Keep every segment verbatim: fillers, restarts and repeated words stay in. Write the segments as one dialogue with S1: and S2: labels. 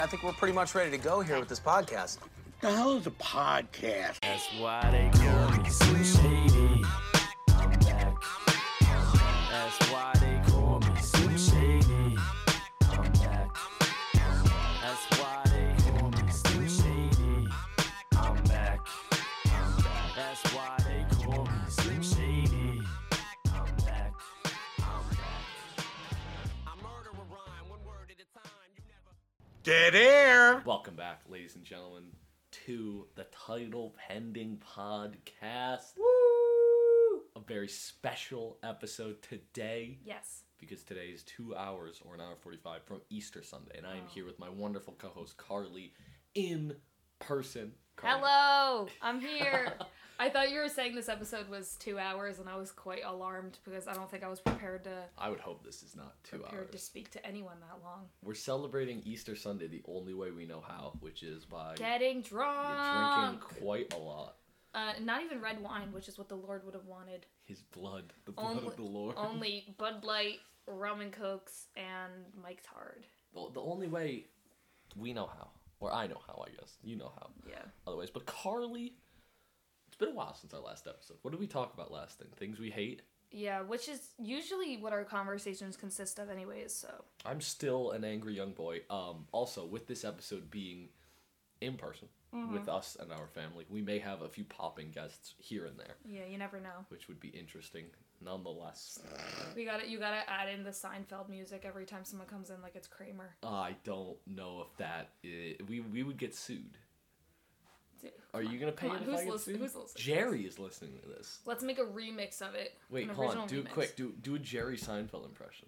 S1: I think we're pretty much ready to go here with this podcast.
S2: The hell is a podcast?
S3: That's why they call me Slim Shady. I'm back. That's why they call me Slim Shady. I'm back. That's why they call me Slim Shady. I'm back. That's why they call me Slim Shady. I'm back. I'm back. I murder a rhyme one word at a time. You never.
S2: Dead air.
S4: Welcome back, ladies and gentlemen, to the Title Pending Podcast. Woo! A very special episode today.
S5: Yes.
S4: Because today is two hours or an hour forty-five from Easter Sunday, and I am
S5: Oh.
S4: here with my wonderful co-host Carly in person. Carly.
S5: Hello, I'm here. I thought you were saying this episode was two hours, and I was quite alarmed because I don't think I was prepared to
S4: I would hope this is not two
S5: prepared
S4: hours.
S5: to speak to anyone that long.
S4: We're celebrating Easter Sunday the only way we know how, which is by
S5: Getting
S4: you're
S5: drunk.
S4: drinking quite a lot.
S5: Uh, not even red wine, which is what the Lord would have wanted.
S4: His blood, the blood
S5: Only,
S4: of the Lord.
S5: only Bud Light, rum and cokes, and Mike Tard.
S4: The, the only way we know how, or I know how, I guess. You know how.
S5: Yeah.
S4: Otherwise, but Carly, it's been a while since our last episode. What did we talk about last thing? Things we hate?
S5: Yeah, which is usually what our conversations consist of, anyways. So.
S4: I'm still an angry young boy. Um, also, with this episode being in person
S5: Mm-hmm.
S4: with us and our family, we may have a few popping guests here and there,
S5: Yeah, you never know.
S4: which would be interesting, nonetheless.
S5: We got to You gotta add in the Seinfeld music every time someone comes in, like it's Kramer.
S4: I don't know if that is, we we would get sued.
S5: Dude,
S4: Are
S5: come
S4: you
S5: on,
S4: gonna pay
S5: come
S4: it
S5: on,
S4: if I
S5: who's
S4: get
S5: listen-
S4: sued?
S5: who's listening?
S4: Jerry is listening to this.
S5: Let's make a remix of it.
S4: Wait,
S5: An
S4: hold on.
S5: original
S4: Do it
S5: remix.
S4: quick. Do do a Jerry Seinfeld impression.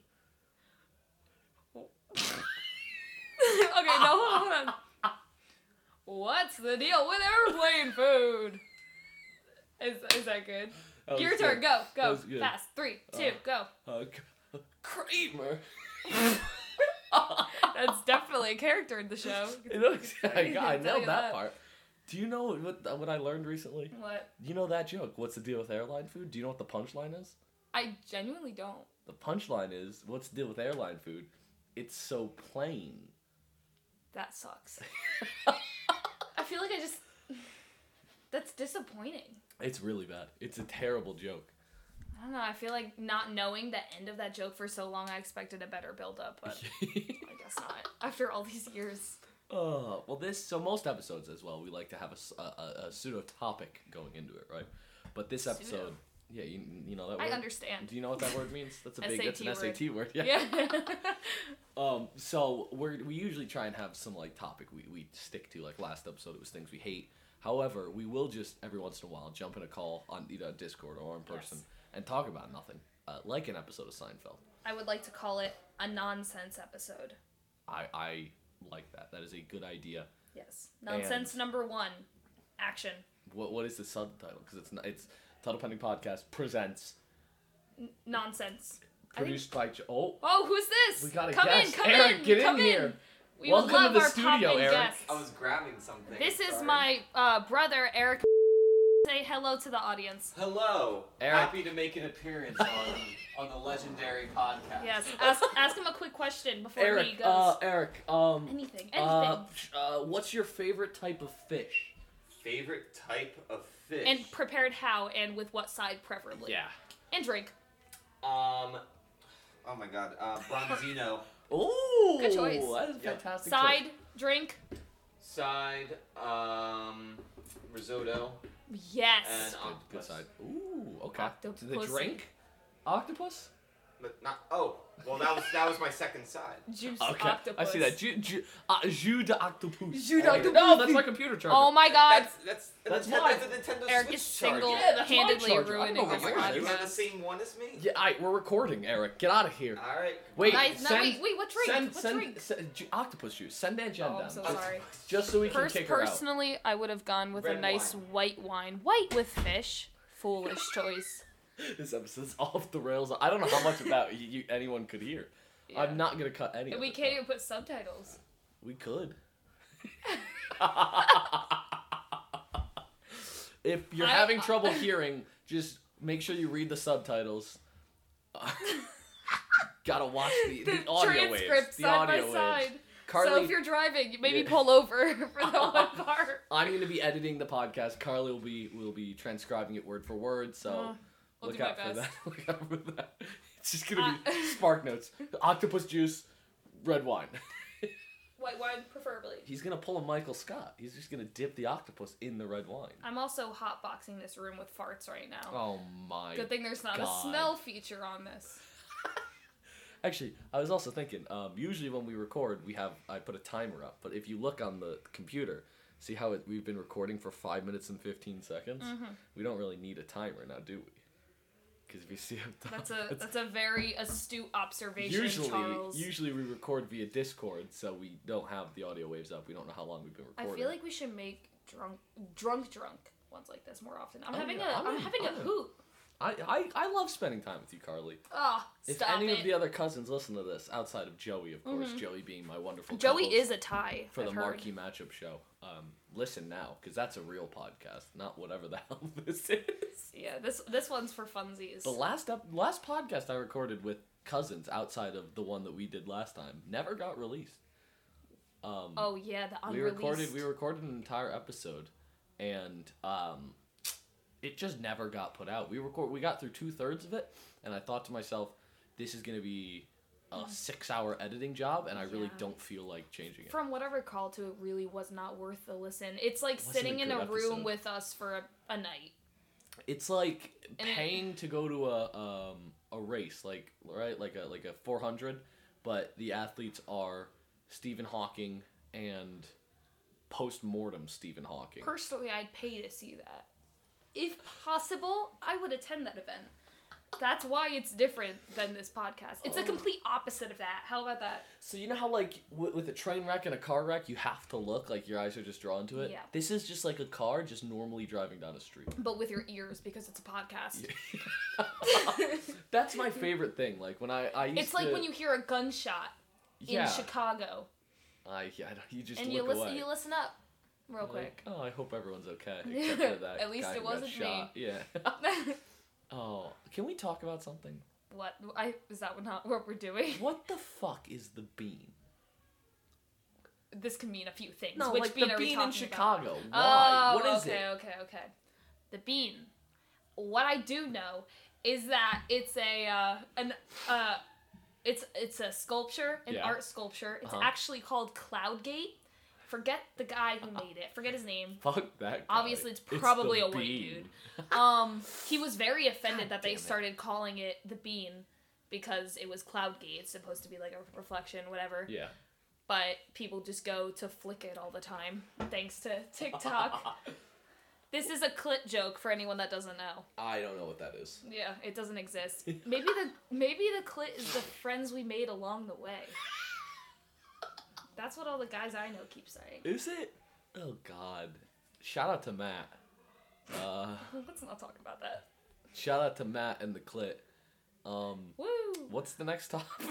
S5: Okay, no, hold on, hold on. What's the deal with airplane food? Is is that good?
S4: That was
S5: Your
S4: good.
S5: turn. Go,
S4: That
S5: go.
S4: was good.
S5: Fast. Three, two,
S4: Uh,
S5: go.
S4: Uh, Kramer.
S5: That's definitely a character in the show.
S4: It looks, I, I
S5: Tell
S4: nailed
S5: you
S4: that,
S5: that.
S4: part. Do you know what what I learned recently?
S5: What?
S4: You know that joke? What's the deal with airline food? Do you know what the punchline is?
S5: I genuinely don't.
S4: The punchline is, what's the deal with airline food? It's so plain.
S5: That sucks. I feel like I just. That's disappointing.
S4: It's really bad. It's a terrible joke.
S5: I don't know. I feel like not knowing the end of that joke for so long, I expected a better build up, but I guess not. After all these years.
S4: Oh, well, this, so most episodes as well, we like to have a, s- a- a- a pseudo-topic going into it, right? But this episode,
S5: Pseudo.
S4: yeah, you, you know that
S5: I
S4: word?
S5: understand.
S4: Do you know what that word means? That's a big, that's an
S5: S A T
S4: S A T word, yeah.
S5: Yeah.
S4: Um, so we're, we usually try and have some, like, topic we, we stick to, like last episode, it was things we hate. However, we will just, every once in a while, jump in a call on either Discord or in person
S5: Yes.
S4: and talk about nothing, uh, like an episode of Seinfeld.
S5: I would like to call it a nonsense episode.
S4: I, I like that. That is a good idea.
S5: Yes. Nonsense number one. Action.
S4: What What is the subtitle? Because it's not, it's Title Pending Podcast presents,
S5: N- nonsense. I think-
S4: produced by, Jo- oh,
S5: Oh, who's this?
S4: we got a
S5: come
S4: guest.
S5: in, come
S4: Eric,
S5: in,
S4: get in
S5: come
S4: here.
S5: We
S4: Welcome
S5: would love
S4: to the
S5: our
S4: studio,
S5: popping
S4: Eric.
S5: guests.
S6: I was grabbing something.
S5: This is
S6: sorry.
S5: my uh, brother, Eric. Say hello to the audience.
S6: Hello.
S4: Eric.
S6: Happy to make an appearance on on the legendary podcast.
S5: Yes. Ask ask him a quick question before he
S4: Eric,
S5: goes.
S4: uh, Eric, um,
S5: anything. Anything.
S4: uh, uh, what's your favorite type of fish?
S6: Favorite type of fish.
S5: and prepared how and with what side preferably. And drink.
S6: um. Oh my God. Uh, Bronzino.
S4: Ooh,
S5: Good choice.
S4: That is a
S6: Yep.
S4: fantastic
S5: Side,
S4: choice.
S5: drink.
S6: Side. Um. Risotto.
S5: Yes.
S6: And
S4: Good,
S6: octopus.
S4: good side. Ooh, okay.
S5: Octopus.
S4: To the drink? Octopus?
S6: But not. Oh. Well, that was that was my second side.
S5: Juice
S4: Okay,
S5: octopus.
S4: I see that. Ju, ju, uh, jus d'octopus.
S5: Jus
S6: d'octopus.
S4: No, that's my computer charger.
S5: Oh my god.
S6: That's
S4: That's
S6: that's a Nintendo,
S4: mine.
S6: that's a Nintendo
S5: Eric
S6: Switch
S5: is
S6: charger.
S5: single
S4: Yeah, that's my
S5: handedly
S4: charger. I don't know
S5: ruining
S4: what
S5: this
S6: Oh my God, you have the
S5: podcast.
S6: same one as me.
S4: Yeah, I, we're recording, Eric. Get out of here.
S6: All right.
S4: Wait,
S5: Guys, no,
S4: send,
S5: wait, wait, what drink?
S4: Send,
S5: What
S4: send,
S5: drink?
S4: send- ju- octopus juice. Send Aunt Jen
S5: Oh,
S4: down.
S5: I'm so
S4: just,
S5: sorry.
S4: just so we can
S5: Pers-
S4: kick her out.
S5: personally, I would have gone with a
S6: Red
S5: nice
S6: wine.
S5: white wine. White with fish. Foolish choice.
S4: This episode's off the rails. I don't know how much about you, you anyone could hear.
S5: Yeah.
S4: I'm not gonna cut any.
S5: And
S4: of
S5: we
S4: it,
S5: can't
S4: though.
S5: even put subtitles.
S4: We could. If you're
S5: I-
S4: having trouble hearing, just make sure you read the subtitles. Gotta watch the, the,
S5: The
S4: audio
S5: transcript
S4: waves. The
S5: side by
S4: audio waves.
S5: side.
S4: Carly,
S5: So if you're driving, maybe
S4: Yeah.
S5: pull over for the one part.
S4: I'm going to be editing the podcast. Carly will be will be transcribing it word for word. So
S5: Uh, I'll
S4: look
S5: do my
S4: out for
S5: best.
S4: that. Look out for that. It's just going to be
S5: Uh,
S4: spark notes. Octopus juice, red wine.
S5: White wine, preferably.
S4: He's going to pull a Michael Scott. He's just going to dip the octopus in the red wine.
S5: I'm also hotboxing this room with farts right now.
S4: Oh my.
S5: Good thing there's not
S4: God.
S5: a smell feature on this.
S4: Actually, I was also thinking. Um, usually when we record, we have I put a timer up. But if you look on the computer, see how it, we've been recording for five minutes and fifteen seconds.
S5: Mm-hmm.
S4: We don't really need a timer now, do we? Because if you see up top,
S5: That's a
S4: it's-
S5: that's a very astute observation,
S4: usually
S5: Charles.
S4: usually we record via Discord, so we don't have the audio waves up. We don't know how long we've been
S5: I
S4: recording.
S5: feel like we should make drunk, drunk, drunk ones like this more often. I'm
S4: Oh,
S5: having
S4: yeah,
S5: a,
S4: I'm
S5: I'm
S4: in-
S5: having
S4: I'm
S5: a
S4: in.
S5: hoot.
S4: I, I I love spending time with you, Carly.
S5: Oh,
S4: If
S5: stop
S4: any
S5: it.
S4: of the other cousins listen to this, outside of Joey, of course, Joey being my wonderful
S5: Joey
S4: co-host
S5: is a tie.
S4: for
S5: I've
S4: the
S5: heard.
S4: Marquee Matchup Show. Um, listen now, because that's a real podcast, not whatever the hell this is.
S5: Yeah, this this one's for funsies.
S4: The last up, last podcast I recorded with cousins outside of the one that we did last time never got released. Um,
S5: oh yeah, the
S4: we
S5: unreleased.
S4: recorded we recorded an entire episode, and um, it just never got put out. We record we got through two thirds of it, and I thought to myself, this is gonna be a six hour editing job, and I really
S5: Yeah.
S4: don't feel like changing it.
S5: From what I recall, to it really was not worth the listen. It's like
S4: Wasn't
S5: sitting
S4: a
S5: in
S4: good
S5: a room
S4: episode.
S5: with us for a, a night.
S4: It's like
S5: And it-
S4: paying to go to a um a race, like right, like a like a four hundred, but the athletes are Stephen Hawking and post mortem Stephen Hawking.
S5: Personally, I'd pay to see that. If possible, I would attend that event. That's why it's different than this podcast. It's a complete opposite of that. How about that?
S4: So you know how like w- with a train wreck and a car wreck, you have to look like your eyes are just drawn to it.
S5: Yeah.
S4: This is just like a car just normally driving down a street.
S5: But with your ears, because it's a podcast.
S4: That's my favorite thing. Like when I I used
S5: It's like
S4: to,
S5: when you hear a gunshot
S4: yeah.
S5: in Chicago,
S4: I yeah, I don't- you just
S5: and
S4: look
S5: you listen.
S4: away.
S5: You listen up, real
S4: Like,
S5: quick.
S4: oh, I hope everyone's okay. Except for that
S5: At least
S4: guy
S5: it
S4: who got
S5: wasn't
S4: shot. Yeah. Oh, can we talk about something?
S5: What? I is that what not what we're doing?
S4: What the fuck is the bean?
S5: This can mean a few things.
S4: No,
S5: Which
S4: like
S5: bean
S4: the
S5: are we
S4: bean
S5: talking
S4: in Chicago.
S5: About?
S4: Why?
S5: Oh,
S4: what is
S5: okay,
S4: it?
S5: okay, okay. The bean. What I do know is that it's a uh, an uh, it's it's a sculpture, an
S4: Yeah.
S5: art sculpture. It's
S4: Uh-huh.
S5: actually called Cloudgate. Forget the guy who made it. Forget his name.
S4: Fuck that guy.
S5: Obviously, it's probably
S4: the
S5: a white
S4: bean.
S5: dude. Um, he was very offended that they
S4: damn it.
S5: started calling it the bean because it was Cloudgate. It's supposed to be like a reflection, whatever.
S4: Yeah.
S5: But people just go to flick it all the time, thanks to TikTok. This is a clit joke for anyone that doesn't know.
S4: I don't know what that is.
S5: Yeah, it doesn't exist. Maybe the maybe the clit is the friends we made along the way. That's what all the guys I know keep saying.
S4: Is it? Oh God. Shout out to Matt. Uh,
S5: Let's not talk about that.
S4: shout out to Matt and the clit. Um,
S5: Woo!
S4: what's the next topic?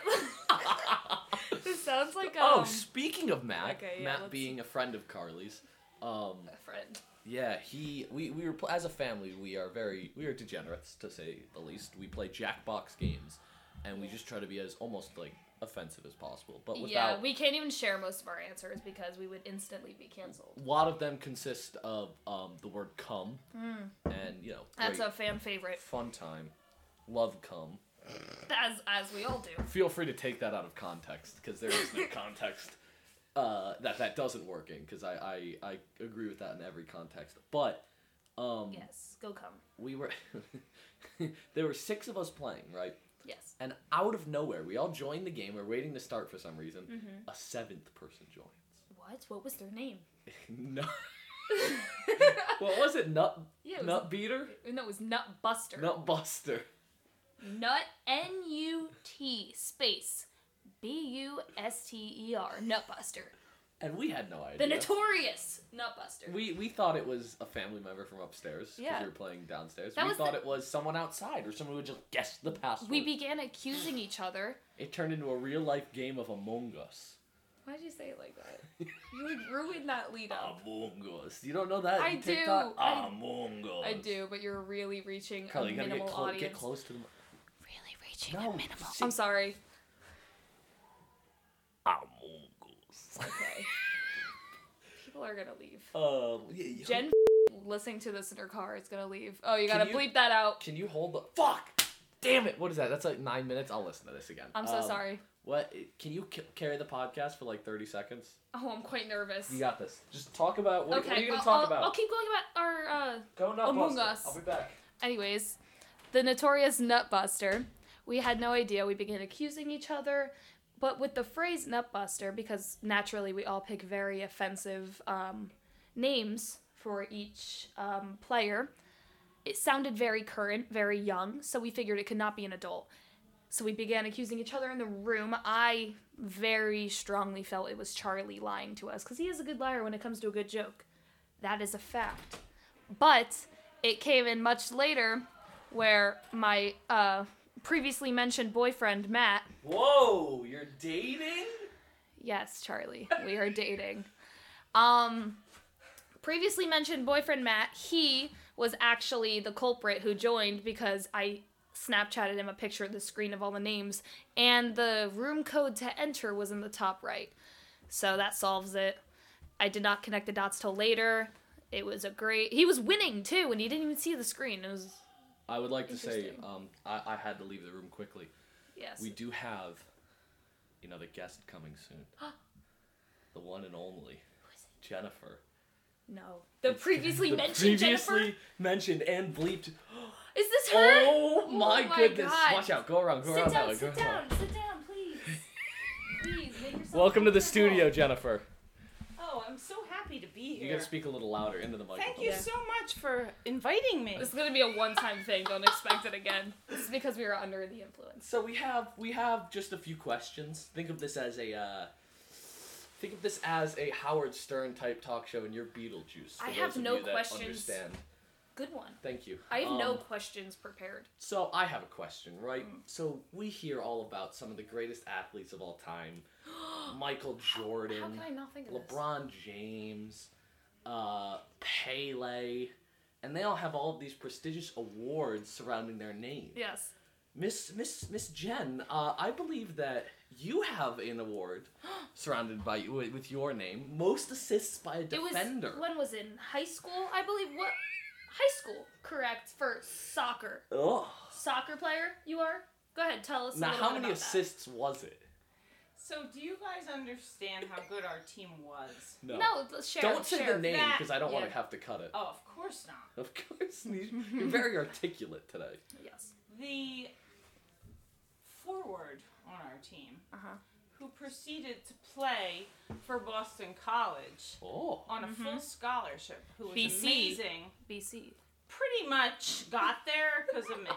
S5: This sounds like um,
S4: oh, speaking of Matt,
S5: okay, yeah,
S4: Matt
S5: let's-
S4: being a friend of Carly's. Um,
S5: a friend.
S4: yeah, he we we were pl- as a family we are very we are degenerates to say the least. We play Jackbox games, and we just try to be as almost like offensive as possible, but without.
S5: Yeah, we can't even share most of our answers because we would instantly be canceled.
S4: A lot of them consist of um, the word "come," and you know,
S5: Hmm. That's
S4: great
S5: a fan favorite,
S4: fun time. Love "come."
S5: as as we all do.
S4: Feel free to take that out of context because there is no context uh, that that doesn't work in. Because I, I I agree with that in every context. But um,
S5: Yes, go come.
S4: we were there were six of us playing, right?
S5: Yes.
S4: And out of nowhere, we all joined the game. We're waiting to start for some reason.
S5: Mm-hmm.
S4: A seventh person joins.
S5: What? What was their name?
S4: no. What was it? Nut
S5: Yeah, it was-
S4: Nut Beater?
S5: No, it was Nut Buster.
S4: Nut Buster.
S5: Nut N U T space B U S T E R Nut Buster.
S4: And we had no idea.
S5: The notorious Nut Buster.
S4: We we thought it was a family member from upstairs because
S5: Yeah.
S4: we were playing downstairs.
S5: That
S4: we
S5: was
S4: thought
S5: the-
S4: it was someone outside or someone who would just guess the password.
S5: We began accusing each other.
S4: It turned into a real life game of Among Us.
S5: Why'd you say it like that? You like ruined that lead up.
S4: Among Us. You don't know that?
S5: I do.
S4: TikTok?
S5: I-
S4: Among Us.
S5: I do, but you're really reaching
S4: Carly,
S5: a
S4: you gotta
S5: minimal
S4: get, clo-
S5: audience.
S4: get close to the.
S5: Really reaching
S4: No,
S5: a minimal.
S4: see-
S5: I'm sorry.
S4: Among
S5: It's okay. People are gonna leave.
S4: Um, yeah, yeah.
S5: Jen listening to this in her car is gonna leave. Oh, you
S4: Can
S5: gotta
S4: you-
S5: bleep that out.
S4: Can you hold the fuck? Damn it! What is that? That's like nine minutes. I'll listen to this again.
S5: I'm so
S4: Um,
S5: sorry.
S4: What? Can you c- carry the podcast for like thirty seconds?
S5: Oh, I'm quite nervous.
S4: You got this. Just talk about what,
S5: okay,
S4: what are you gonna
S5: I'll,
S4: talk
S5: I'll,
S4: about?
S5: I'll keep going about our. Uh...
S4: Go Nutbuster.
S5: Among Us.
S4: I'll be back.
S5: Anyways, the notorious Nutbuster. We had no idea. We began accusing each other, but with the phrase Nutbuster, because naturally we all pick very offensive um, names for each um, player. It sounded very current, very young, so we figured it could not be an adult. So we began accusing each other in the room. I very strongly felt it was Charlie lying to us, because he is a good liar when it comes to a good joke. That is a fact. But it came in much later, where my uh, previously mentioned boyfriend, Matt...
S4: Whoa, you're dating?
S5: Yes, Charlie, we are dating. Um, previously mentioned boyfriend, Matt, he was actually the culprit who joined because I Snapchatted him a picture of the screen of all the names, and the room code to enter was in the top right. So that solves it. I did not connect the dots till later. It was a great... He was winning, too, and he didn't even see the screen. It was...
S4: I would like to say,
S5: Interesting.
S4: um, I, I had to leave the room quickly.
S5: Yes.
S4: We do have another guest coming soon. The one and only Jennifer.
S5: No. The previously
S4: The
S5: mentioned
S4: previously
S5: Jennifer?
S4: mentioned and bleeped.
S5: Is this her?
S4: Oh my,
S5: my
S4: goodness!
S5: God.
S4: Watch out! Go around! Go
S5: Sit
S4: around that
S5: down,
S4: way! Go
S5: sit
S4: around.
S5: down, sit down, please. Please, make yourself
S4: Welcome to the
S5: comfortable.
S4: studio, Jennifer.
S7: Oh, I'm so happy to be
S4: You
S7: here.
S4: gotta speak a little louder into the microphone.
S7: Thank you
S5: Yeah.
S7: so much for inviting me.
S5: This is gonna be a one-time thing. Don't expect it again. This is because we were under the influence.
S4: So we have we have just a few questions. Think of this as a uh, think of this as a Howard Stern type talk show, and you're Beetlejuice. For
S5: I
S4: those
S5: have
S4: of
S5: no
S4: you that
S5: questions.
S4: Understand.
S5: Good one.
S4: Thank you.
S5: I have no
S4: Um,
S5: questions prepared.
S4: So I have a question, right?
S5: Mm.
S4: So we hear all about some of the greatest athletes of all time: Michael Jordan,
S5: How can I not think of this?
S4: LeBron James, uh, Pele, and they all have all of these prestigious awards surrounding their name.
S5: Yes.
S4: Miss Miss Miss Jen, uh, I believe that you have an award surrounded by you with, with your name, most assists by a
S5: It was
S4: defender.
S5: when was it? In high school, I believe. What? High school, correct? For soccer,
S4: Ugh.
S5: soccer player. You are. Go ahead, tell us. a
S4: Now,
S5: little
S4: how
S5: bit
S4: many
S5: about that.
S4: assists was it?
S7: So, do you guys understand how good our team was?
S4: No.
S5: No, let's share.
S4: Don't say
S5: share.
S4: the name
S7: that-
S4: because I don't want
S5: yeah.
S4: to have to cut it.
S7: Oh, of course not.
S4: Of course, you- you're very articulate today.
S5: Yes.
S7: The forward on our team,
S5: Uh huh.
S7: who proceeded to play for Boston College
S4: Oh.
S7: on a full scholarship, who was
S5: B C.
S7: amazing,
S5: B C.
S7: pretty much got there because of me.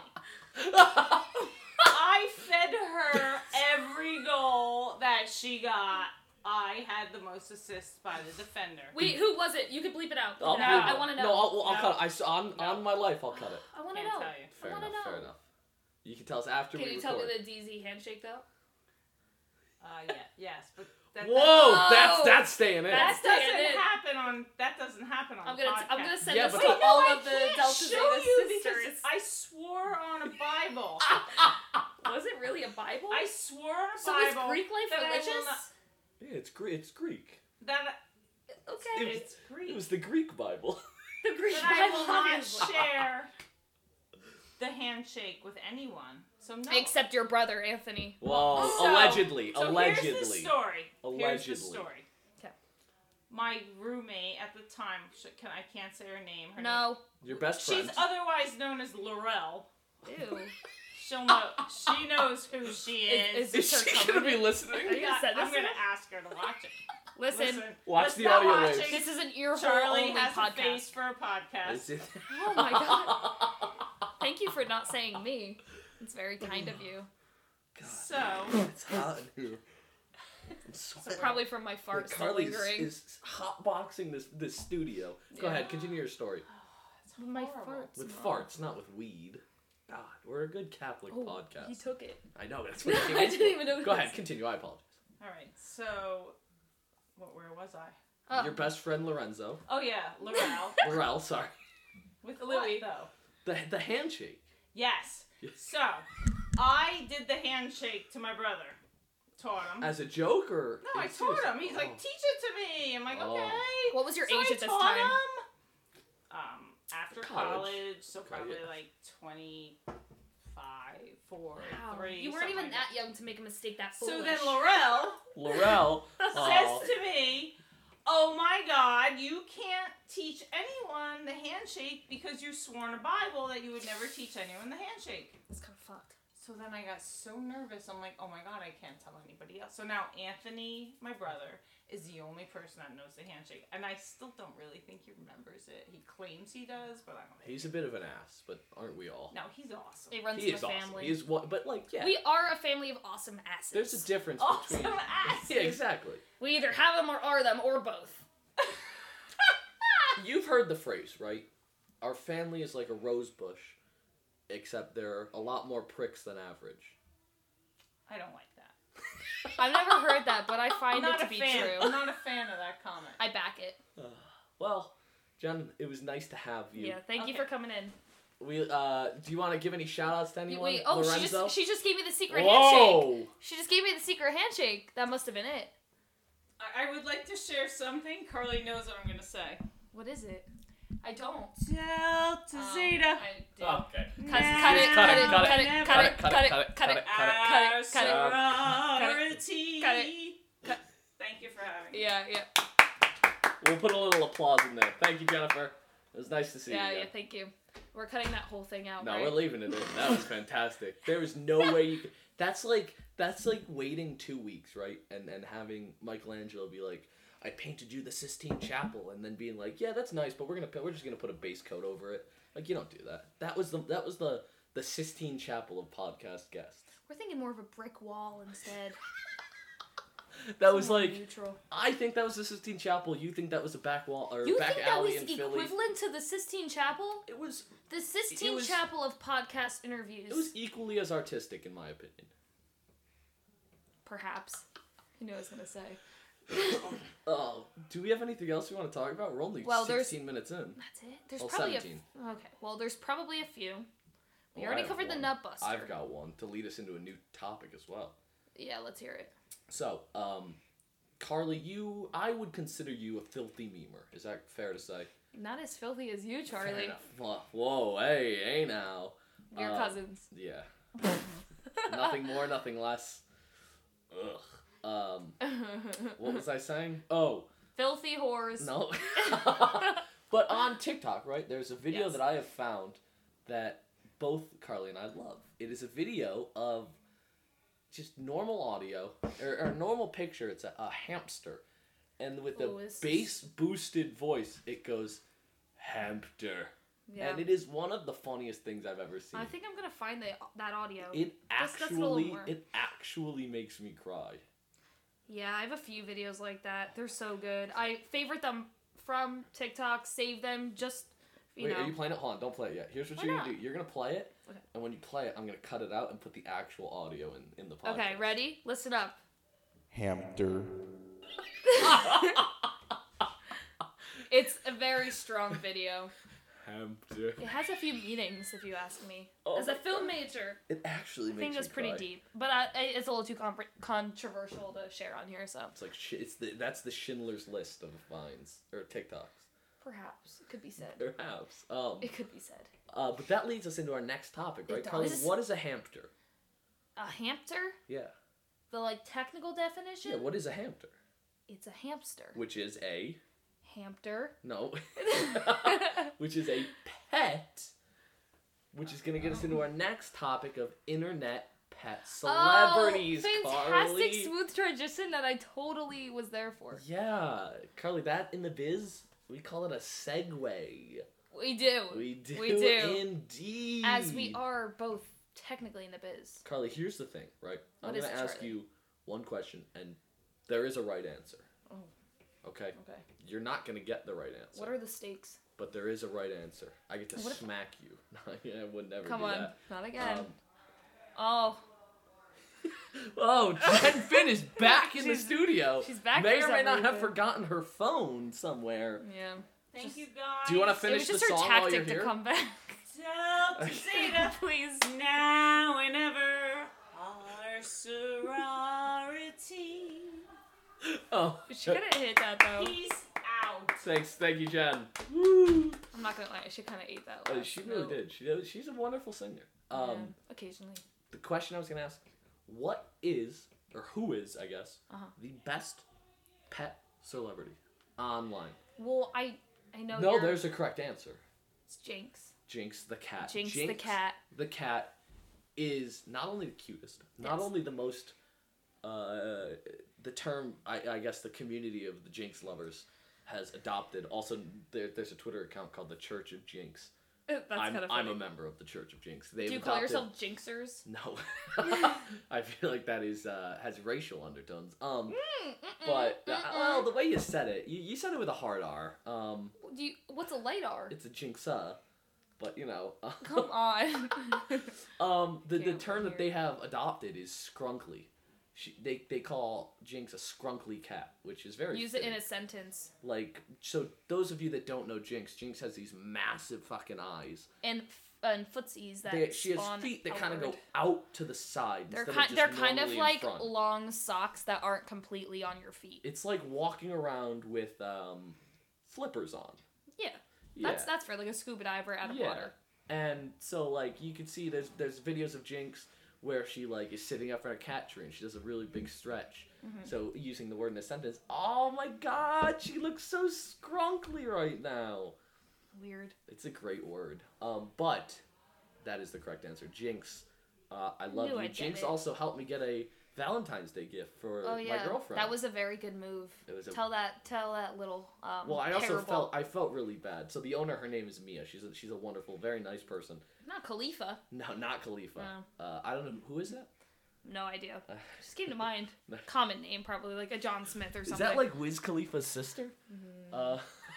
S7: I fed her every goal that she got. I had the most assists by the defender.
S5: Wait, who was it? You can bleep it out.
S4: I'll
S5: No,
S4: bleep
S5: I
S4: it.
S5: want to know.
S4: No, I'll, I'll
S7: No.
S4: cut it. I, s- on,
S7: No.
S4: on my life, I'll cut it.
S5: I want to
S7: Can't
S5: know.
S7: tell you.
S4: Fair
S5: I want to
S4: enough,
S5: know.
S4: fair enough. You can tell us after
S5: Can
S4: we
S5: you tell me
S4: record.
S5: the D Z handshake though?
S7: Uh, yeah, yes, but that,
S4: Whoa,
S5: Oh!
S4: that's that's staying in.
S7: that
S5: That's staying
S7: doesn't
S5: in.
S7: happen on that doesn't happen on
S5: I'm gonna
S7: podcast.
S5: I'm gonna send
S4: Yeah,
S5: this
S4: but
S5: to
S4: the-
S7: Wait, no,
S5: all
S7: I
S5: of the
S7: can't
S5: Delta
S7: show
S5: Zeta
S7: you
S5: sisters.
S7: because I swore on a Bible.
S5: Was it really a Bible?
S7: I swore on a
S5: so is
S7: Bible
S5: Greek life
S7: that I will
S5: religious?
S7: not-
S4: Yeah, it's Greek. It's Greek.
S7: that
S5: Okay.
S7: it's Greek.
S4: It was the Greek Bible.
S5: the Greek
S7: that I
S5: Bible.
S7: will not
S5: obviously.
S7: share the handshake with anyone. So no.
S5: Except your brother Anthony.
S4: Well,
S7: So-
S4: allegedly,
S7: so
S4: allegedly.
S7: here's the story. Here's the
S4: Allegedly.
S7: story.
S5: 'Kay.
S7: My roommate at the time, sh- can I can't say her name. Her
S5: No.
S4: Your best
S7: name.
S4: friend.
S7: She's otherwise known as Laurel.
S5: Ew.
S7: She'll know. She knows who she
S5: Is-
S7: is.
S5: is-
S4: Is she gonna be listening?
S5: Are you gonna send
S7: I'm
S5: this
S7: gonna
S5: to me?
S7: ask her to watch it.
S5: Listen,
S7: Listen,
S4: Watch
S7: let's
S4: the
S7: not
S4: audio
S7: watch
S4: waves.
S7: it.
S5: this is an ear hole
S7: Charlie
S5: only
S7: has a
S5: podcast.
S7: face for a podcast.
S4: Is it?
S5: Oh my god. Thank you for not saying me. It's very kind of you.
S7: So,
S4: It's hot in here. I'm sweating.
S5: Probably from my fart still
S4: Carly is,
S5: lingering.
S4: is hotboxing this this studio. Go
S5: Yeah.
S4: ahead, continue your story.
S5: my
S7: horrible.
S5: farts.
S4: With
S5: Mom.
S4: farts, not with weed. God, we're a good Catholic
S5: Oh,
S4: podcast.
S5: he took it.
S4: I know that's what it came
S5: I
S4: up
S5: didn't
S4: with.
S5: even know
S4: Go
S5: this.
S4: ahead, continue. I apologize.
S7: all right. So, what? Where was I?
S5: Oh.
S4: Your best friend Lorenzo,
S7: Oh yeah, Laurel.
S4: Laurel. Sorry.
S7: With
S5: Louis.
S7: what, though?
S4: The the handshake.
S7: Yes.
S4: Yes.
S7: So, I did the handshake to my brother taught him.
S4: As a joke or?
S7: No, I
S4: it's
S7: taught
S4: serious?
S7: him. He's
S4: Oh.
S7: like, teach it to me. I'm like,
S4: Oh.
S7: okay.
S5: What was your
S7: So
S5: age
S7: I
S5: at this
S7: taught
S5: time?
S7: him, um, after
S4: College.
S7: college, so
S4: Okay,
S7: probably
S4: yeah.
S7: like twenty-five, four,
S5: Wow.
S7: three.
S5: You weren't
S7: something
S5: even
S7: like
S5: that young to make a mistake that foolish.
S7: So then Laurel
S4: Laurel oh.
S7: says to me, oh my God, you can't teach anyone the handshake because you swore in a Bible that you would never teach anyone the handshake.
S5: It's kind of fucked.
S7: So then I got so nervous. I'm like, oh my God, I can't tell anybody else. So now Anthony, my brother, is the only person that knows the handshake. And I still don't really think he remembers it. He claims he does, but I don't think
S4: He's a bit of an ass, but aren't we all?
S7: No, he's awesome.
S5: It runs
S4: He
S5: in
S4: is
S5: the
S4: awesome.
S5: family.
S4: He is what? But like, yeah.
S5: We are a family of awesome asses.
S4: There's a difference
S7: Awesome
S4: between.
S7: asses.
S4: Yeah, exactly.
S5: We either have them or are them or both.
S4: You've heard the phrase, right? Our family is like a rose bush, except they're a lot more pricks than average.
S7: I don't like that.
S5: I've never heard that, but I
S7: I'm
S5: find
S7: not
S5: it to
S7: a
S5: be
S7: fan.
S5: true.
S7: I'm not a fan of that comment.
S5: I back it.
S4: Well, Jen, it was nice to have you.
S5: Yeah, thank you
S7: Okay.
S5: for coming in.
S4: We uh, do you want to give any shout outs to anyone?
S5: Wait, oh, she
S4: Lorenzo?
S5: just she just gave me the secret
S4: Whoa!
S5: handshake. She just gave me the secret handshake. That must have been it.
S7: I, I would like to share something. Carly knows what I'm going to say.
S5: What is it? I don't.
S7: Delta
S5: Um,
S7: Zeta.
S5: I do.
S4: Okay.
S5: Cut,
S7: Nah.
S5: cut it, cut it,
S4: Cut
S5: cut
S4: it,
S5: it,
S7: cut
S5: cut
S7: it,
S5: it, cut it, cut it, cut it, cut it, cut it.
S7: Our
S5: Cut it.
S7: sorority.
S5: Cut it. Cut-
S7: Thank you for having me.
S5: Yeah, yeah,
S4: We'll put a little applause in there. Thank you, Jennifer. It was nice to see
S5: yeah,
S4: you.
S5: yeah.
S4: again.
S5: Thank you. We're cutting that whole thing out,
S4: No,
S5: right?
S4: we're leaving it in. That was fantastic. There was no way you could. That's like that's like waiting two weeks, right? And and having Michelangelo be like, I painted you the Sistine Chapel, and then being like, yeah, that's nice, but we're gonna we're just gonna put a base coat over it. Like, you don't do that. That was the that was the the Sistine Chapel of podcast guests.
S5: We're thinking more of a brick wall instead.
S4: That was
S5: More
S4: like
S5: neutral.
S4: I think that was the Sistine Chapel. You think that was a back wall or
S5: You
S4: back
S5: think that
S4: alley
S5: was
S4: in Philly?
S5: equivalent to the Sistine Chapel?
S4: It was
S5: The Sistine
S4: was-
S5: Chapel of podcast interviews.
S4: it was equally as artistic in my opinion.
S5: Perhaps. You know what I was gonna say.
S4: Oh, do we have anything else we want to talk about? We're only
S5: Well, there's-
S4: sixteen minutes in.
S5: That's it. There's
S4: Well,
S5: probably
S4: seventeen.
S5: a. Okay. Well, there's probably a few. We
S4: Well, I
S5: already
S4: have
S5: covered the
S4: one.
S5: nut buster.
S4: I've got one to lead us into a new topic as well.
S5: Yeah, let's hear it.
S4: So, um, Carly, you, I would consider you a filthy memer. Is that fair to say?
S5: Not as filthy as you,
S4: Fair
S5: Charlie.
S4: enough. Whoa, whoa, hey, hey now.
S5: Your
S4: Uh,
S5: cousins.
S4: Yeah. Nothing more, nothing less. Ugh. Um, what was I saying? Oh,
S5: Filthy whores.
S4: no. But on TikTok, right, there's a video
S5: Yes.
S4: that I have found that both Carly and I love. It is a video of just normal audio, or, or normal picture. It's a, a hamster. And with the
S5: Oh, it's-
S4: bass boosted voice, it goes, hamster.
S5: Yeah.
S4: And it is one of the funniest things I've ever seen.
S5: I think I'm gonna find the, that audio.
S4: It
S5: Let's- let's go a little
S4: actually,
S5: more.
S4: it actually makes me cry.
S5: Yeah, I have a few videos like that. They're so good. I favorite them from TikTok, save them, just, you
S4: Wait,
S5: know.
S4: are you playing it? Hold on, don't play it yet. Here's what
S5: Why
S4: you're
S5: not?
S4: gonna do. You're gonna play it,
S5: Okay.
S4: and when you play it, I'm gonna cut it out and put the actual audio in, in the podcast.
S5: Okay, ready? Listen up.
S2: Hamster.
S5: It's a very strong video.
S4: Hamster.
S5: It has a few meanings, if you ask me.
S4: Oh
S5: As a
S4: my
S5: film
S4: God.
S5: major,
S4: It actually
S5: I
S4: makes
S5: think
S4: me
S5: it's pretty
S4: cry.
S5: deep. But I, I, it's a little too compr controversial to share on here, so
S4: It's like shi- it's the that's the Schindler's List of vines or TikToks.
S5: perhaps it could be said.
S4: Perhaps. Um.
S5: It could be said.
S4: Uh. But that leads us into our next topic,
S5: It
S4: right? Carly,
S5: does.
S4: what is a hamster?
S5: A hamster?
S4: Yeah.
S5: The like technical definition?
S4: Yeah. What is a hamster?
S5: It's a hamster.
S4: Which is a
S5: Hamster.
S4: no. Which is a pet. Which is gonna get us into our next topic of internet pet celebrities.
S5: Oh, fantastic
S4: Carly.
S5: smooth transition that I totally was there for.
S4: Yeah, Carly. That in the biz, we call it a segue.
S5: We do.
S4: We do.
S5: We do.
S4: Indeed.
S5: As we are both technically in the biz.
S4: Carly, here's the thing, right?
S5: What
S4: I'm
S5: is
S4: gonna
S5: it,
S4: ask
S5: Charlie?
S4: you one question, and there is a right answer.
S5: Oh.
S4: Okay.
S5: Okay.
S4: You're not gonna get the right answer.
S5: What are the stakes?
S4: But there is a right answer. I get to
S5: What if-
S4: smack you. I would never
S5: Come
S4: do
S5: on.
S4: that.
S5: Not again.
S4: Um,
S5: oh.
S4: oh, Jen Finn is back in the
S5: She's-
S4: studio.
S5: she's back
S4: May
S5: for
S4: or may
S5: some
S4: not have
S5: reason.
S4: forgotten her phone somewhere.
S5: Yeah.
S7: Thank
S5: Just-
S7: you guys.
S4: Do you want to
S5: It
S4: finish
S5: was just
S4: the
S5: her
S4: song while you're
S5: tactic to
S4: here?
S5: come back.
S7: Delta Zeta.
S5: Please.
S7: Now and ever. Our our sorority.
S4: Oh,
S5: She couldn't hit that though.
S7: He's out.
S4: thanks, thank you, Jen. Woo.
S5: I'm not gonna lie, she kind of ate that.
S4: Uh,
S5: last
S4: she really
S5: note.
S4: did. She does- she's a wonderful singer. Um,
S5: Yeah, occasionally.
S4: the question I was gonna ask: what is, or who is, I guess,
S5: Uh-huh.
S4: the best pet celebrity online?
S5: Well, I I know.
S4: No,
S5: you're-
S4: there's a correct answer.
S5: It's Jinx.
S4: Jinx the cat.
S5: Jinx, the cat.
S4: The cat is not only the cutest, not
S5: Yes.
S4: only the most, uh, the term, I, I guess the community of the Jinx lovers has adopted. Also, there, there's a Twitter account called the Church of Jinx.
S5: That's
S4: I'm,
S5: kind of
S4: I'm
S5: funny.
S4: a member of the Church of Jinx. They've
S5: Do you call
S4: adopted-
S5: yourself Jinxers?
S4: No. I feel like that is uh, has racial undertones. Um,
S5: Mm,
S4: but uh, well, the way you said it, you, you said it with a hard R. Um,
S5: Do you, what's a light R?
S4: it's a Jinxa, but you know.
S5: Come on.
S4: Um, the, the
S5: Can't
S4: term that
S5: hear.
S4: they have adopted is scrunkly. She, they, they call Jinx a scrunkly cat, which is very
S5: Use it in
S4: fitting.
S5: a sentence.
S4: Like, so those of you that don't know Jinx, Jinx has these massive fucking eyes.
S5: And f- and footsies that
S4: They, she has
S5: spawn
S4: feet that kind of go
S5: outward.
S4: out to the side.
S5: They're
S4: instead
S5: kind.
S4: of just
S5: They're kind of
S4: normally in
S5: like
S4: front.
S5: long socks that aren't completely on your feet.
S4: It's like walking around with um, flippers on.
S5: Yeah.
S4: Yeah.
S5: That's that's for like a scuba diver out of
S4: Yeah.
S5: water.
S4: And so like you can see there's there's videos of Jinx where she like is sitting up in a cat tree and she does a really big stretch.
S5: Mm-hmm.
S4: So using the word in a sentence, oh my god, she looks so scrunkly right now.
S5: Weird.
S4: It's a great word. Um, but that is the correct answer. Jinx. Uh, I love
S5: Knew
S4: you.
S5: I'd get
S4: Jinx
S5: it.
S4: also helped me get a Valentine's Day gift for
S5: Oh yeah.
S4: my girlfriend.
S5: That was a very good move.
S4: It was a-
S5: Tell that. Tell that little. Um,
S4: well, I also
S5: terrible-
S4: felt I felt really bad. So the owner, her name is Mia. She's a, she's a wonderful, very nice person.
S5: Not Khalifa.
S4: No, not Khalifa.
S5: No.
S4: Uh, I don't know who is that.
S5: No idea. Just came to mind. Common name, probably like a John Smith or
S4: Is
S5: something.
S4: that like Wiz Khalifa's sister?
S5: Mm-hmm.
S4: Uh,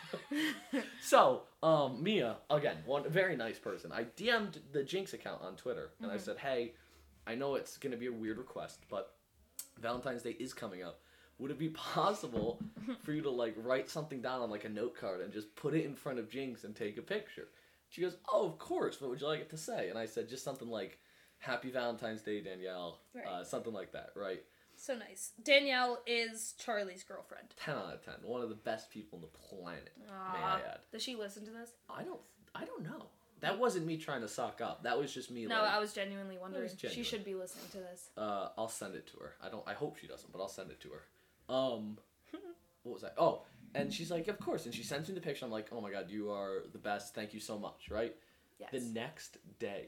S4: so, um, Mia, again, one very nice person. I D M'd the Jinx account on Twitter, and
S5: Mm-hmm.
S4: I said, hey, I know it's going to be a weird request, but Valentine's Day is coming up. Would it be possible for you to, like, write something down on, like, a note card and just put it in front of Jinx and take a picture? She goes, oh, of course. What would you like it to say? And I said, just something like, Happy Valentine's Day, Danielle.
S5: Right.
S4: Uh, something like that, right?
S5: So nice. Danielle is Charlie's girlfriend.
S4: ten out of ten. One of the best people on the planet, may
S5: Aw.
S4: I add.
S5: Does she listen to this?
S4: I don't. I don't know. That wasn't me trying to suck up. That was just me.
S5: No,
S4: like,
S5: I was genuinely wondering.
S4: was genuine.
S5: She should be listening to this.
S4: Uh, I'll send it to her. I don't. I hope she doesn't, but I'll send it to her. Um, what was that? Oh, and she's like, of course. And she sends me the picture. I'm like, oh my god, you are the best. Thank you so much. Right.
S5: Yes.
S4: The next day,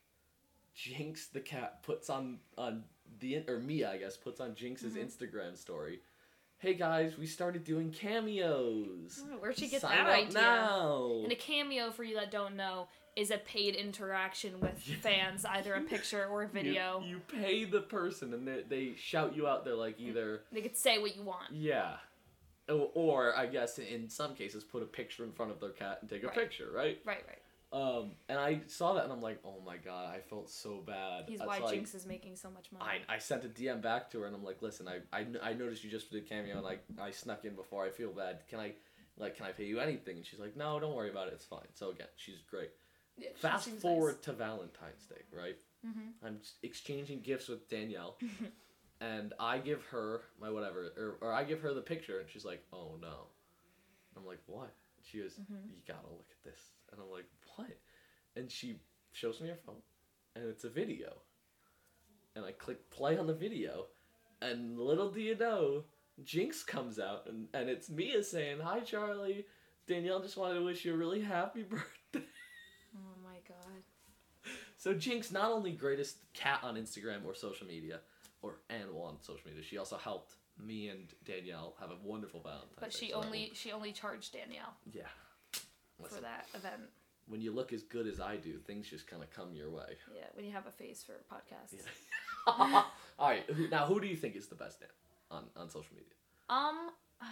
S4: Jinx the cat puts on on the or Mia I guess puts on Jinx's
S5: Mm-hmm.
S4: Instagram story. Hey guys, we started doing cameos.
S5: Oh, where'd she get
S4: Sign
S5: that
S4: up
S5: idea?
S4: now.
S5: And a cameo, for you that don't know, is a paid interaction with fans, either a picture or a video.
S4: You, you pay the person and they, they shout you out there like either
S5: They could say what you want.
S4: yeah, or, or I guess in some cases put a picture in front of their cat and take a
S5: Right.
S4: picture, right?
S5: Right, right.
S4: Um, and I saw that and I'm like, oh my god, I felt so bad.
S5: He's
S4: That's
S5: why
S4: like,
S5: Jinx is making so much money.
S4: I, I sent a D M back to her and I'm like, listen, I, I, I noticed you just did cameo and I, I snuck in before. I feel bad. Can I, like, can I pay you anything? And she's like, no, don't worry about it. It's fine. So again, she's great.
S5: Yeah, she
S4: Fast
S5: seems
S4: forward
S5: nice.
S4: to Valentine's Day, right?
S5: Mm-hmm.
S4: I'm s- exchanging gifts with Danielle, and I give her my whatever, or, or I give her the picture, and she's like, "Oh no," and I'm like, "What?" She goes,
S5: Mm-hmm.
S4: "You gotta look at this," and I'm like, "What?" And she shows me her phone, and it's a video, and I click play on the video, and little do you know, Jinx comes out, and, and it's Mia saying, "Hi Charlie, Danielle just wanted to wish you a really happy birthday."
S5: Oh my god.
S4: So Jinx, not only greatest cat on Instagram or social media, or animal on social media, she also helped me and Danielle have a wonderful Valentine's
S5: But
S4: Day.
S5: she
S4: So that
S5: only she only charged Danielle
S4: will- yeah.
S5: for
S4: Listen,
S5: that event.
S4: when you look as good as I do, things just kind of come your way.
S5: Yeah, when you have a face for podcasts.
S4: Yeah. All right. Who, now, who do you think is the best on on social media?
S5: Um,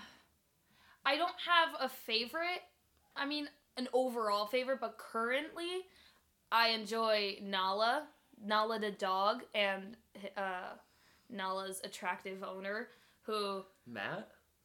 S5: I don't have a favorite. I mean, an overall favorite, but currently, I enjoy Nala, Nala the dog, and uh, Nala's attractive owner, who,
S4: Matt?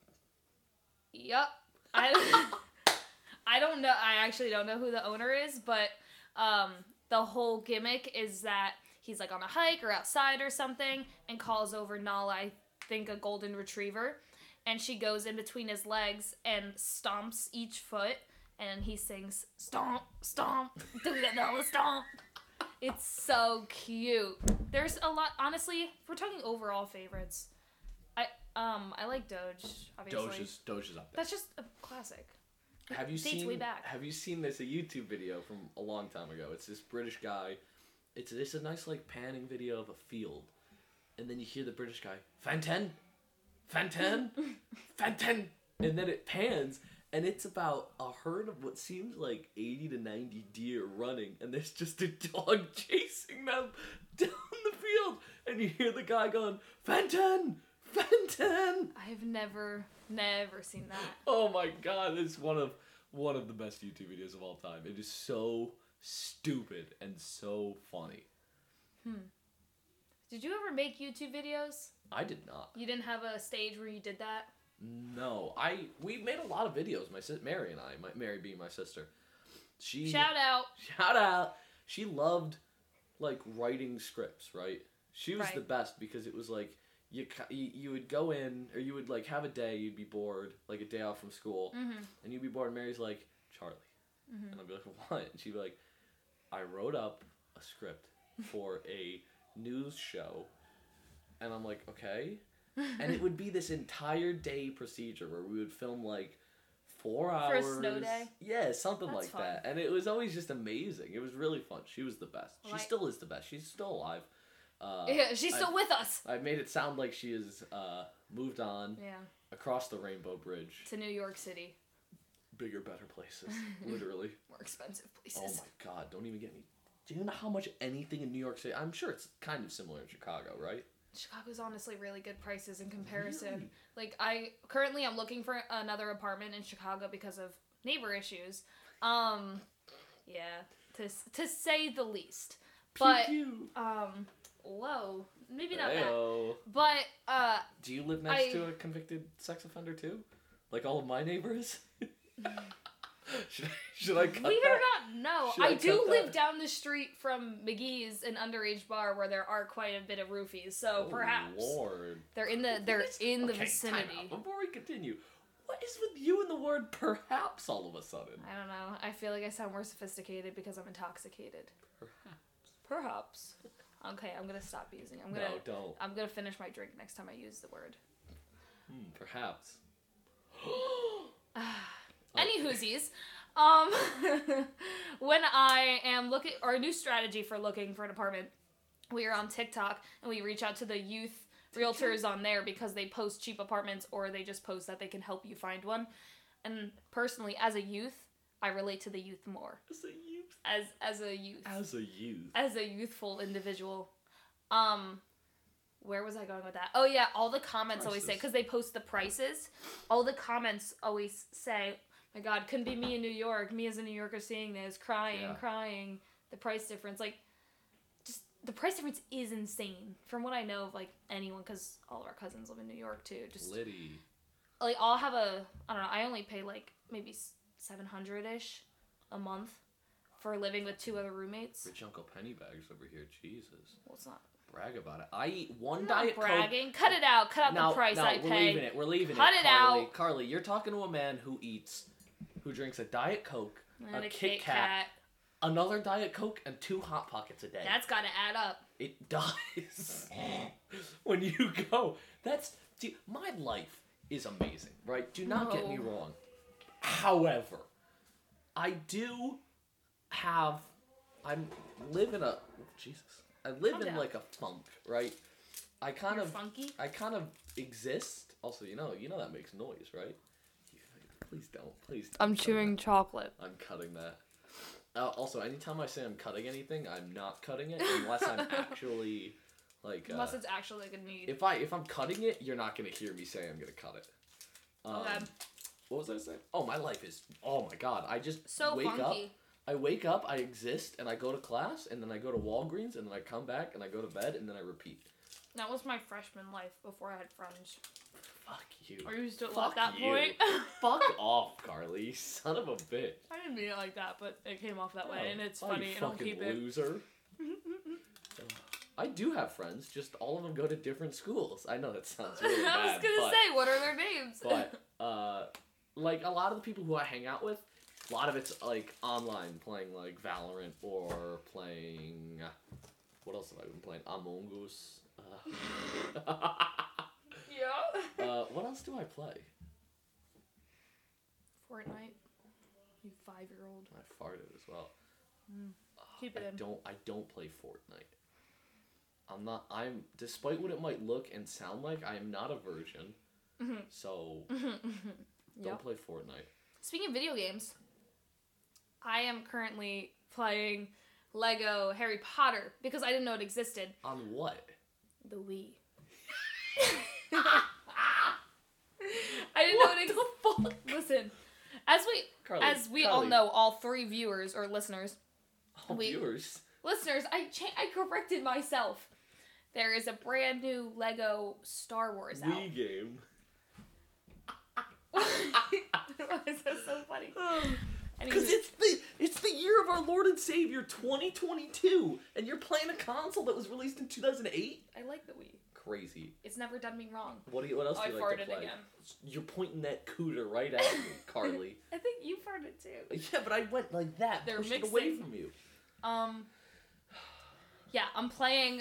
S5: yup, I, I don't know. I actually don't know who the owner is, but um, the whole gimmick is that he's like on a hike or outside or something and calls over Nala, I think a golden retriever, and she goes in between his legs and stomps each foot, and he sings stomp, stomp, do that Nala stomp. It's so cute. There's a lot, honestly, if we're talking overall favorites, I um I like Doge, obviously.
S4: Doge is Doge is up there.
S5: That's just a classic.
S4: Have you
S5: Dates
S4: seen?
S5: way back.
S4: Have you seen this a YouTube video from a long time ago? It's this British guy. It's it's a nice like panning video of a field, and then you hear the British guy Fanten, Fanten, Fanten, and then it pans, and it's about a herd of what seems like eighty to ninety deer running, and there's just a dog chasing them down the field, and you hear the guy going Fanten, Fanten.
S5: I have never, never seen that.
S4: Oh my god, it's one of one of the best YouTube videos of all time. It is so stupid and so funny.
S5: Did you ever make YouTube videos?
S4: I did not.
S5: You didn't have a stage where you did that?
S4: No, I we made a lot of videos. My sis Mary and I, my, Mary being my sister, she
S5: Shout out.
S4: shout out. She loved like writing scripts, right? She was
S5: Right.
S4: the best because it was like you, ca- you you would go in or you would like have a day you'd be bored, like a day off from school,
S5: Mm-hmm.
S4: and you'd be bored. And Mary's like Charlie, and I'd be like what? And she'd be like, I wrote up a script for a news show, and I'm like okay. And it would be this entire day procedure where we would film like four
S5: For a
S4: hours.
S5: snow day?
S4: Yeah, something
S5: That's
S4: like
S5: fun.
S4: that. And it was always just amazing. It was really fun. She was the best.
S5: Well,
S4: she
S5: I-
S4: still is the best. She's still alive. Uh,
S5: Yeah, she's still
S4: I-
S5: with us.
S4: I made it sound like she has uh, moved on
S5: Yeah,
S4: across the Rainbow Bridge.
S5: to New York City.
S4: Bigger, better places. Literally.
S5: More expensive
S4: Oh
S5: places.
S4: my god, don't even get me. Do you know how much anything in New York City? I'm sure it's kind of similar in Chicago, right?
S5: Chicago's honestly really good prices in comparison.
S4: Really?
S5: Like I currently I'm looking for another apartment in Chicago because of neighbor issues. Um yeah, to s- to say the least. But
S4: Pew, pew.
S5: um whoa, maybe not that.
S4: Heyo.
S5: But uh
S4: Do you live next
S5: I-
S4: to a convicted sex offender too? Like all of my neighbors? should, I, should I cut
S5: believe it
S4: that?
S5: or not, no.
S4: Should
S5: I,
S4: I
S5: do
S4: cut
S5: live
S4: that?
S5: down the street from McGee's, an underage bar where there are quite a bit of roofies. So
S4: Oh,
S5: perhaps
S4: Lord.
S5: they're in the they're in the
S4: Okay, time
S5: vicinity.
S4: out. Before we continue, what is with you and the word perhaps all of a sudden?
S5: I don't know. I feel like I sound more sophisticated because I'm intoxicated.
S4: Perhaps.
S5: Perhaps. Okay, I'm gonna stop using. I'm gonna.
S4: No, don't.
S5: I'm gonna finish my drink next time I use the word.
S4: Hmm, perhaps.
S5: Any whoosies, um, when I am looking, our new strategy for looking for an apartment, we are on TikTok and we reach out to the youth realtors on there because they post cheap apartments or they just post that they can help you find one. And personally, as a youth, I relate to the youth more.
S4: As a youth.
S5: As as a youth.
S4: As a youth.
S5: as a youthful individual. Um, where was I going with that? Oh yeah, all the comments always say,
S4: Prices.
S5: because they post the prices, all the comments always say, my God, couldn't be me in New York. Me as a New Yorker seeing this, crying,
S4: Yeah.
S5: crying. The price difference, like, just the price difference is insane. From what I know of, like, anyone, because all of our cousins live in New York too. Just
S4: Liddy.
S5: like, I'll have a, I don't know, I only pay like maybe seven hundred ish a month for living with two other roommates.
S4: Rich Uncle Pennybags over here. Jesus.
S5: Well, it's not.
S4: Brag about it. I eat one
S5: I'm
S4: Diet
S5: not bragging. Cut it out. Cut out
S4: Coke. No,
S5: the price
S4: no,
S5: I
S4: we're
S5: pay.
S4: leaving it. We're leaving
S5: Cut
S4: it.
S5: it
S4: Carly.
S5: out.
S4: Carly, you're talking to a man who eats, who drinks a Diet Coke,
S5: And
S4: a, Kit Kat, another Diet Coke, and two Hot Pockets a day.
S5: That's gotta add up.
S4: It does. When you go, that's see, my life is amazing, right? Do not get me
S5: No.
S4: wrong. However, I do have I'm live in a Jesus. I live
S5: Calm
S4: in
S5: down.
S4: like a funk, right? I kind
S5: You're
S4: of
S5: funky?
S4: I kind of exist. Also, you know, you know that makes noise, right? You- Please don't. Please. Don't
S5: I'm
S4: cut
S5: chewing
S4: that.
S5: chocolate.
S4: I'm cutting that. Uh, also, anytime I say I'm cutting anything, I'm not cutting it unless I'm actually like. Uh,
S5: Unless it's actually like a need.
S4: if I if I'm cutting it, you're not gonna hear me say I'm gonna cut it. Um,
S5: Okay.
S4: What was I saying? Oh, my life is. Oh my God! I just
S5: So
S4: wake up.
S5: funky.
S4: I wake up. I exist, and I go to class, and then I go to Walgreens, and then I come back, and I go to bed, and then I repeat.
S5: That was my freshman life before I had friends.
S4: Fuck you.
S5: Are you still
S4: Fuck
S5: at that
S4: you.
S5: point?
S4: Fuck off, Carly. You son of a bitch.
S5: I didn't mean it like that, but it came off that way,
S4: Oh,
S5: and it's
S4: oh,
S5: funny,
S4: you
S5: and I'll
S4: fucking
S5: keep it.
S4: loser. I do have friends, just all of them go to different schools. I know that sounds really bad.
S5: I was gonna
S4: but,
S5: say, what are their names?
S4: But, uh, like, a lot of the people who I hang out with, a lot of it's, like, online, playing, like, Valorant or playing... What else have I been playing? Among Us. Uh,
S5: yeah.
S4: uh, what else do I play?
S5: Fortnite. You five-year-old.
S4: I farted as well.
S5: Mm. Keep
S4: I
S5: it in.
S4: don't. I don't play Fortnite. I'm not. I'm. Despite what it might look and sound like, I am not a virgin.
S5: Mhm.
S4: So
S5: Mhm.
S4: don't
S5: Yep.
S4: play Fortnite.
S5: Speaking of video games, I am currently playing Lego Harry Potter because I didn't know it existed.
S4: On what?
S5: The Wii. I didn't know it existed.
S4: Fuck?
S5: Listen, as we
S4: Carly,
S5: as we all
S4: Carly.
S5: know, all three viewers or listeners,
S4: All
S5: we-
S4: viewers.
S5: listeners, I cha- I corrected myself. There is a brand new Lego Star Wars out.
S4: Wii game.
S5: Why is that so funny?
S4: Because
S5: Anywho,
S4: it's the it's the year of our Lord and Savior twenty twenty-two, and you're playing a console that was released in two thousand eight.
S5: I like the Wii.
S4: Crazy.
S5: It's never done me wrong.
S4: What do you? What else
S5: Oh,
S4: do
S5: I
S4: you like to
S5: farted
S4: play?
S5: again.
S4: You're pointing that cooter right at me, Carly.
S5: I think you farted too.
S4: Yeah, but I went like that,
S5: They're
S4: pushed it away
S5: mixing.
S4: from you.
S5: Um. Yeah, I'm playing.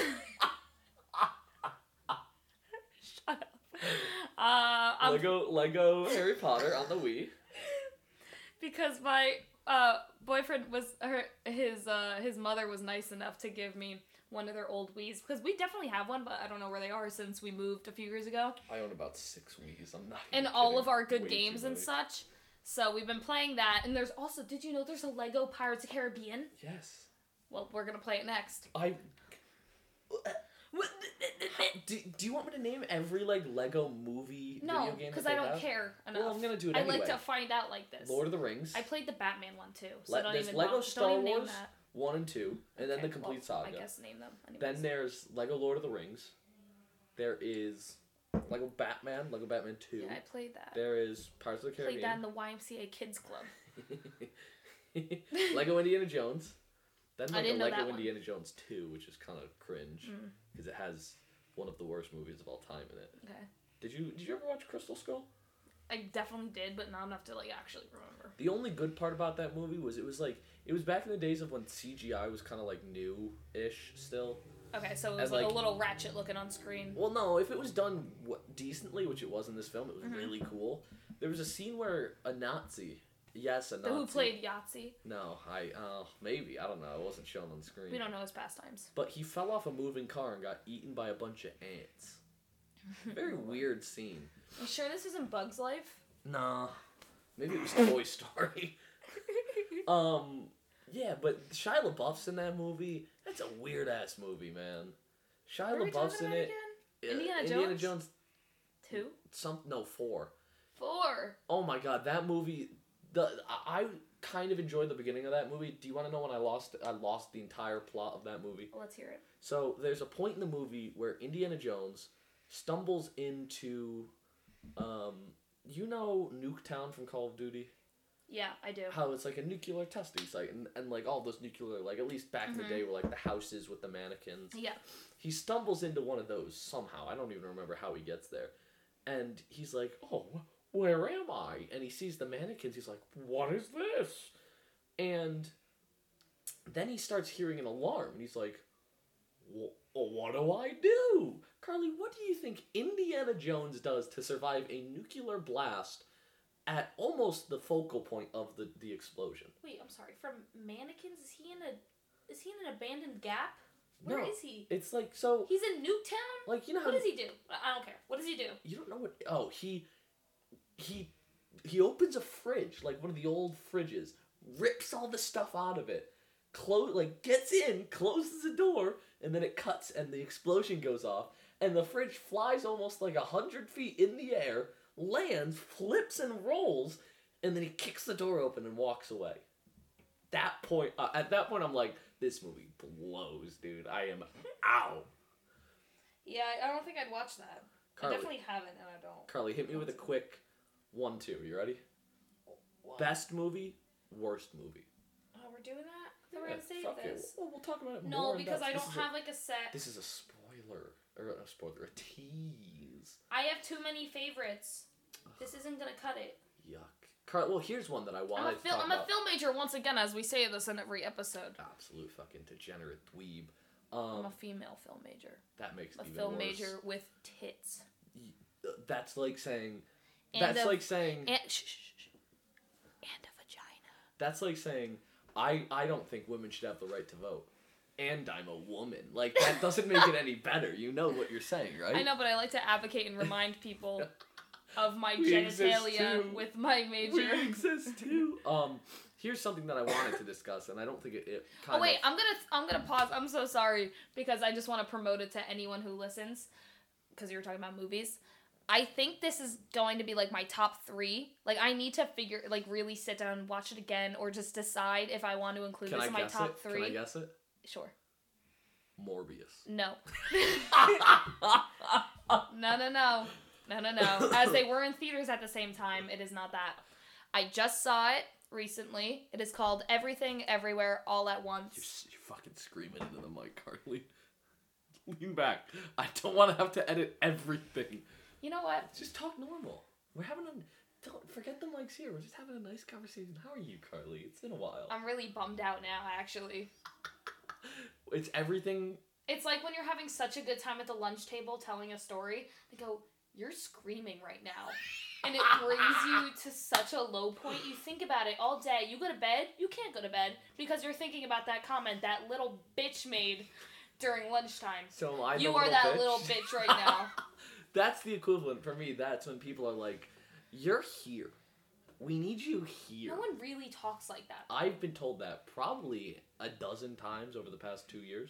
S5: Shut up. Uh, I'm
S4: Lego Lego Harry Potter on the Wii.
S5: because my uh boyfriend was her his uh his mother was nice enough to give me one of their old Wiis because we definitely have one, but I don't know where they are since we moved a few years ago.
S4: I own about six Wiis. I'm not.
S5: And
S4: even
S5: all
S4: kidding.
S5: of our good
S4: Way too
S5: games and
S4: many.
S5: such. So we've been playing that, and there's also, did you know there's a Lego Pirates of the Caribbean?
S4: Yes.
S5: Well, we're gonna play it next.
S4: I. Do, do you want me to name every like Lego movie
S5: No,
S4: video game?
S5: because
S4: that
S5: I
S4: they
S5: don't
S4: have?
S5: care enough.
S4: Well, I'm gonna do it
S5: I
S4: anyway.
S5: like to find out like this.
S4: Lord of the Rings.
S5: I played the Batman one too, so
S4: Le-
S5: don't
S4: there's
S5: even
S4: Lego
S5: don't
S4: Star
S5: even name
S4: Wars
S5: that.
S4: one and two, and then
S5: Okay,
S4: the complete
S5: well,
S4: saga.
S5: I guess name them. Anyways.
S4: Then there's Lego Lord of the Rings. There is Lego Batman, Lego Batman two.
S5: Yeah, I played that.
S4: There is Pirates of the
S5: Played that
S4: Caribbean.
S5: in the Y M C A Kids Club.
S4: Lego Indiana Jones. Then
S5: I
S4: like
S5: didn't know
S4: Lego
S5: that one.
S4: Indiana Jones two, which is kind of cringe
S5: Mm.
S4: because it has one of the worst movies of all time in it.
S5: Okay.
S4: Did you Did you ever watch Crystal Skull?
S5: I definitely did, but not enough to like actually remember.
S4: The only good part about that movie was it was like it was back in the days of when C G I was kind of like new-ish still.
S5: Okay, so it
S4: And,
S5: was like,
S4: like-
S5: a little ratchet looking on screen.
S4: Well, no, if it was done w- decently, which it was in this film, it was
S5: Mhm.
S4: really cool. There was a scene where a Nazi, yes, a
S5: The
S4: Nazi.
S5: who played Yahtzee.
S4: No, I, uh, maybe, I don't know, it wasn't shown on the screen.
S5: We don't know his pastimes.
S4: But he fell off a moving car and got eaten by a bunch of ants. Very weird scene.
S5: You sure this isn't Bug's Life?
S4: Nah, maybe it was Toy Story. um, yeah, but Shia LaBeouf's in that movie. That's a weird ass movie, man. Shia
S5: What are we
S4: LaBeouf's
S5: talking
S4: in
S5: about
S4: it.
S5: again?
S4: Uh,
S5: Indiana
S4: Indiana
S5: Jones?
S4: Jones.
S5: Two?
S4: Some no four.
S5: Four.
S4: Oh my god, that movie. The I I kind of enjoyed the beginning of that movie. Do you want to know when I lost? I lost the entire plot of that movie.
S5: Well, let's hear it.
S4: So there's a point in the movie where Indiana Jones stumbles into, um, you know, Nuketown from Call of Duty.
S5: Yeah, I do.
S4: How it's like a nuclear testing site, and, and like all those nuclear, like at least back in the
S5: Mhm.
S4: day, were like the houses with the mannequins.
S5: Yeah.
S4: He stumbles into one of those somehow. I don't even remember how he gets there. And he's like, oh, wh- where am I? And he sees the mannequins. He's like, what is this? And then he starts hearing an alarm. And he's like, "Wh- what do I do? Carly, what do you think Indiana Jones does to survive a nuclear blast at almost the focal point of the, the explosion?
S5: Wait, I'm sorry. From mannequins, is he in a is he in an abandoned gap? Where is
S4: No.
S5: he?
S4: It's like, so,
S5: He's in Nuketown?
S4: like, you know how...
S5: What does he do? I I don't care. What does he do?
S4: You don't know what? Oh, he, he, he opens a fridge, like one of the old fridges, rips all the stuff out of it, close, like gets in, closes the door, and then it cuts, and the explosion goes off, and the fridge flies almost like a hundred feet in the air, lands, flips and rolls, and then he kicks the door open and walks away. That point, uh, at that point, I'm like, this movie blows, dude. I am out.
S5: Yeah, I don't think I'd watch that.
S4: Carly.
S5: I definitely haven't, and I don't.
S4: Carly, hit me with a quick one, two. You ready?
S5: What?
S4: Best movie, worst movie.
S5: Oh, we're doing that? Then we're
S4: Yeah,
S5: gonna save
S4: fuck it.
S5: this.
S4: Well, we'll talk about it more.
S5: No,
S4: in
S5: because
S4: depth.
S5: I
S4: This
S5: don't
S4: is a-
S5: have like a set.
S4: This is a spoiler. Or a spoiler, a tease.
S5: I have too many favorites. This isn't gonna cut it.
S4: Yuck. Car- well, here's one that I wanted
S5: I'm a,
S4: to
S5: fil-
S4: talk
S5: I'm a
S4: about.
S5: film major once again, as we say this in every episode.
S4: Absolute fucking degenerate dweeb.
S5: I'm
S4: Um,
S5: a female film major.
S4: that makes it
S5: A
S4: even
S5: film
S4: worse.
S5: major with tits.
S4: That's like saying.
S5: And
S4: That's
S5: a-
S4: like saying.
S5: And, shh, shh, shh, shh. and a vagina.
S4: That's like saying. I I don't think women should have the right to vote. And I'm a woman. Like, that doesn't make it any better. You know what you're saying, right?
S5: I know, but I like to advocate and remind people of my
S4: We exist
S5: genitalia
S4: too.
S5: with my major.
S4: We exist too. Um, here's something that I wanted to discuss, and I don't think it. it kind
S5: Oh wait,
S4: of,
S5: I'm gonna I'm gonna pause. I'm so sorry because I just want to promote it to anyone who listens. Because you were talking about movies, I think this is going to be like my top three. Like I need to figure, like really sit down and watch it again, or just decide if I want to include
S4: Can
S5: this
S4: I
S5: in my
S4: guess
S5: top
S4: it?
S5: three.
S4: Can I guess it?
S5: Sure.
S4: Morbius.
S5: No. no, no, no. No, no, no. As they were in theaters at the same time, it is not that. I just saw it recently. It is called Everything Everywhere All at
S4: You're,
S5: Once.
S4: s- you're fucking screaming into the mic, Carly. Lean back. I don't want to have to edit everything.
S5: You know what?
S4: Just talk normal. We're having a. Don't forget the mics here. We're just having a nice conversation. How are you, Carly? It's been a while.
S5: I'm really bummed out now, actually.
S4: It's everything.
S5: It's like when you're having such a good time at the lunch table telling a story, they go, "You're screaming right now." And it brings you to such a low point. You think about it all day. You go to bed, you can't go to bed because you're thinking about that comment that little bitch made during lunchtime.
S4: So I.
S5: You
S4: the
S5: are
S4: little
S5: that
S4: bitch.
S5: little bitch right now.
S4: That's the equivalent for me. That's when people are like, "You're here. We need you here."
S5: No one really talks like that.
S4: I've been told that probably a dozen times over the past two years.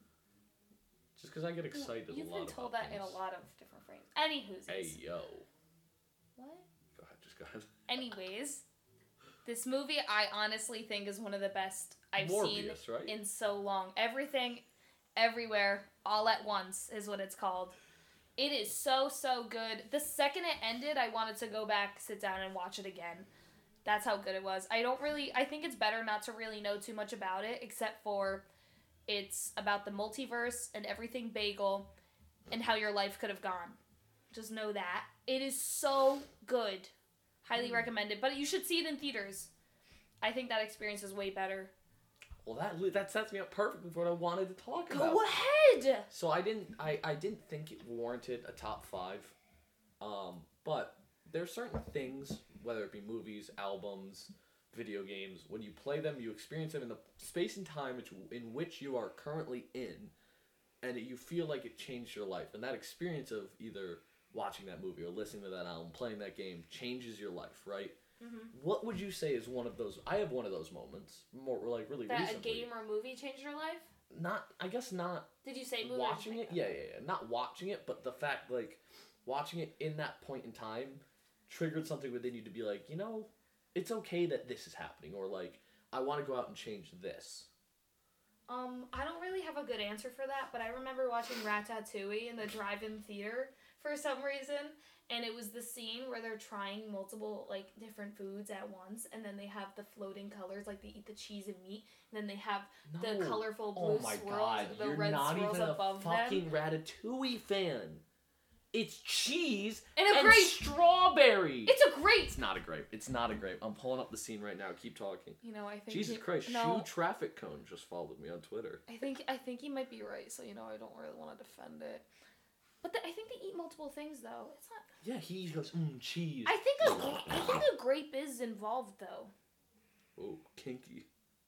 S4: Just because I get excited
S5: You've
S4: a lot
S5: been told
S4: about
S5: that in a
S4: things.
S5: lot of different frames. Anywho's.
S4: Hey, yo.
S5: What?
S4: Go ahead, just go ahead.
S5: Anyways, this movie I honestly think is one of the best I've
S4: Morbius,
S5: seen
S4: right?
S5: in so long. Everything, everywhere, all at once is what it's called. It is so, so good. The second it ended, I wanted to go back, sit down, and watch it again. That's how good it was. I don't really, I think it's better not to really know too much about it, except for it's about the multiverse and everything bagel and how your life could have gone. Just know that. It is so good. Highly recommend it. But you should see it in theaters. I think that experience is way better.
S4: Well, that that sets me up perfectly for what I wanted to talk about.
S5: Go ahead!
S4: So I didn't, I, I didn't think it warranted a top five, um, but there's certain things, whether it be movies, albums, video games, when you play them, you experience them in the space and time which, in which you are currently in, and you feel like it changed your life. And that experience of either watching that movie or listening to that album, playing that game, changes your life, right?
S5: Mm-hmm.
S4: What would you say is one of those? I have one of those moments, more like really
S5: That
S4: recently.
S5: a game or movie changed your life?
S4: Not, I guess not
S5: Did you say movie? or
S4: watching
S5: just
S4: it.
S5: make
S4: Yeah, yeah, yeah. Not watching it, but the fact like watching it in that point in time triggered something within you to be like, you know, it's okay that this is happening, or like I want to go out and change this.
S5: Um, I don't really have a good answer for that, but I remember watching Ratatouille in the drive-in theater for some reason, and it was the scene where they're trying multiple, like, different foods at once, and then they have the floating colors, like they eat the cheese and meat, and then they have the
S4: No.
S5: colorful
S4: Oh
S5: blue
S4: my
S5: swirls,
S4: god,
S5: the
S4: you're
S5: red
S4: not
S5: swirls
S4: even a
S5: above them.
S4: fucking Ratatouille fan. It's cheese
S5: And a
S4: and
S5: grape.
S4: strawberry.
S5: It's a grape!
S4: It's not a grape. It's not a grape. I'm pulling up the scene right now. Keep talking.
S5: You know, I think
S4: Jesus
S5: he,
S4: Christ,
S5: no,
S4: Shoe Traffic Cone just followed me on Twitter.
S5: I think I think he might be right, so, you know, I don't really want to defend it. But the, I think they eat multiple things, though. It's not...
S4: Yeah, he goes, mmm, cheese.
S5: I think a, I think a grape is involved, though.
S4: Oh, kinky.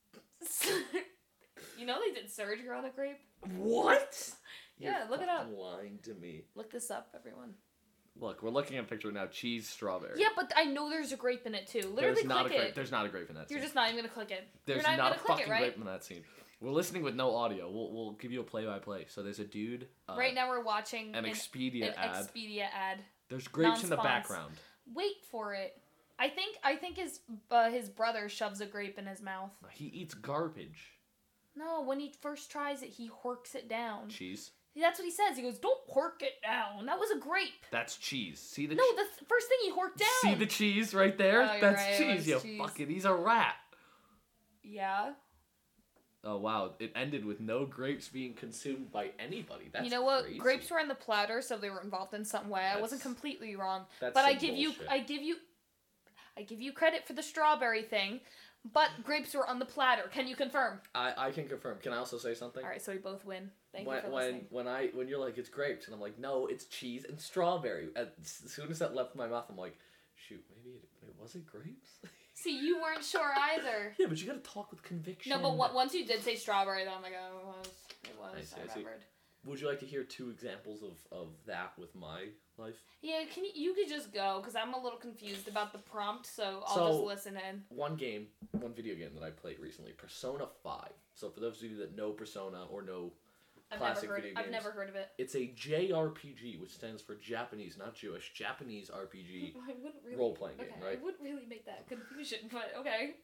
S5: You know they did surgery on a grape?
S4: What?
S5: Yeah,
S4: You're
S5: look it up.
S4: fucking lying to me.
S5: Look this up, everyone.
S4: Look, we're looking at a picture now. Cheese, strawberry.
S5: Yeah, but I know there's a grape in it, too. Literally
S4: There's not
S5: click
S4: a grape.
S5: it.
S4: There's not a grape in that
S5: You're
S4: scene.
S5: just not even going to click it.
S4: There's
S5: You're not,
S4: not,
S5: even
S4: a
S5: going to click
S4: fucking
S5: it, right?
S4: grape in that scene. We're listening with no audio. We'll we'll give you a play-by-play. So there's a dude. Uh,
S5: Right now we're watching
S4: an Expedia
S5: an
S4: ad.
S5: Expedia ad.
S4: There's grapes in the
S5: non-spons.
S4: background.
S5: Wait for it. I think I think his uh, his brother shoves a grape in his mouth.
S4: He eats garbage.
S5: No, when he first tries it, he horks it down.
S4: Cheese.
S5: That's what he says. He goes, "Don't hork it down. That was a grape."
S4: That's cheese. See the
S5: No,
S4: che-
S5: the th- first thing he horked down.
S4: See the cheese right there?
S5: Oh, you're
S4: That's
S5: right, it
S4: cheese,
S5: was
S4: you
S5: cheese.
S4: fucking. He's a rat.
S5: Yeah.
S4: Oh wow! It ended with no grapes being consumed by anybody. That's
S5: you know what?
S4: crazy.
S5: Grapes were on the platter, so they were involved in some way. I wasn't
S4: That's-
S5: completely wrong,
S4: that's
S5: but I
S4: some
S5: give you,
S4: bullshit.
S5: I give you, I give you credit for the strawberry thing. But grapes were on the platter. Can you confirm?
S4: I, I can confirm. Can I also say something?
S5: All right, so we both win. Thank
S4: when
S5: you for
S4: when
S5: listening.
S4: when I when you're like it's grapes and I'm like no it's cheese and strawberry. As soon as that left my mouth I'm like shoot maybe it, it was it grapes.
S5: See, you weren't sure either.
S4: Yeah, but you gotta talk with conviction.
S5: No, but what, once you did say strawberry, then I'm like, oh, it was. It was.
S4: I see,
S5: I
S4: I see.
S5: remembered.
S4: Would you like to hear two examples of, of that with my life?
S5: Yeah, can you? You could just go because I'm a little confused about the prompt, so I'll
S4: So-
S5: just listen in.
S4: One game, one video game that I played recently, Persona five. So for those of you that know Persona or know
S5: I've
S4: classic
S5: never heard.
S4: video
S5: I've
S4: games,
S5: never heard of it.
S4: it's a J R P G, which stands for Japanese, not Jewish, Japanese R P G.
S5: I wouldn't really.
S4: Role-playing game,
S5: okay,
S4: right?
S5: I wouldn't really make that confusion, but okay.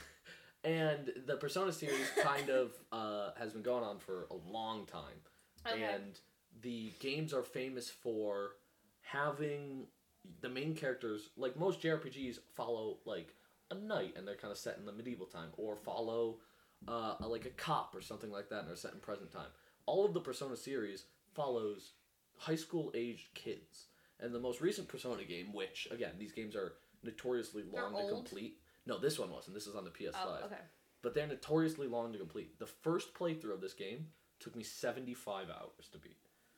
S4: And the Persona series kind of uh, has been going on for a long time.
S5: Okay.
S4: And the games are famous for having the main characters, like most J R P Gs, follow like a knight and they're kind of set in the medieval time, or follow uh, a, like a cop or something like that and they're set in present time. All of the Persona series follows high school aged kids. And the most recent Persona game, which, again, these games are notoriously
S5: They're
S4: long to
S5: old?
S4: complete. No, this one wasn't. This is on the P S five.
S5: Oh, okay.
S4: But they're notoriously long to complete. The first playthrough of this game took me seventy-five hours to beat.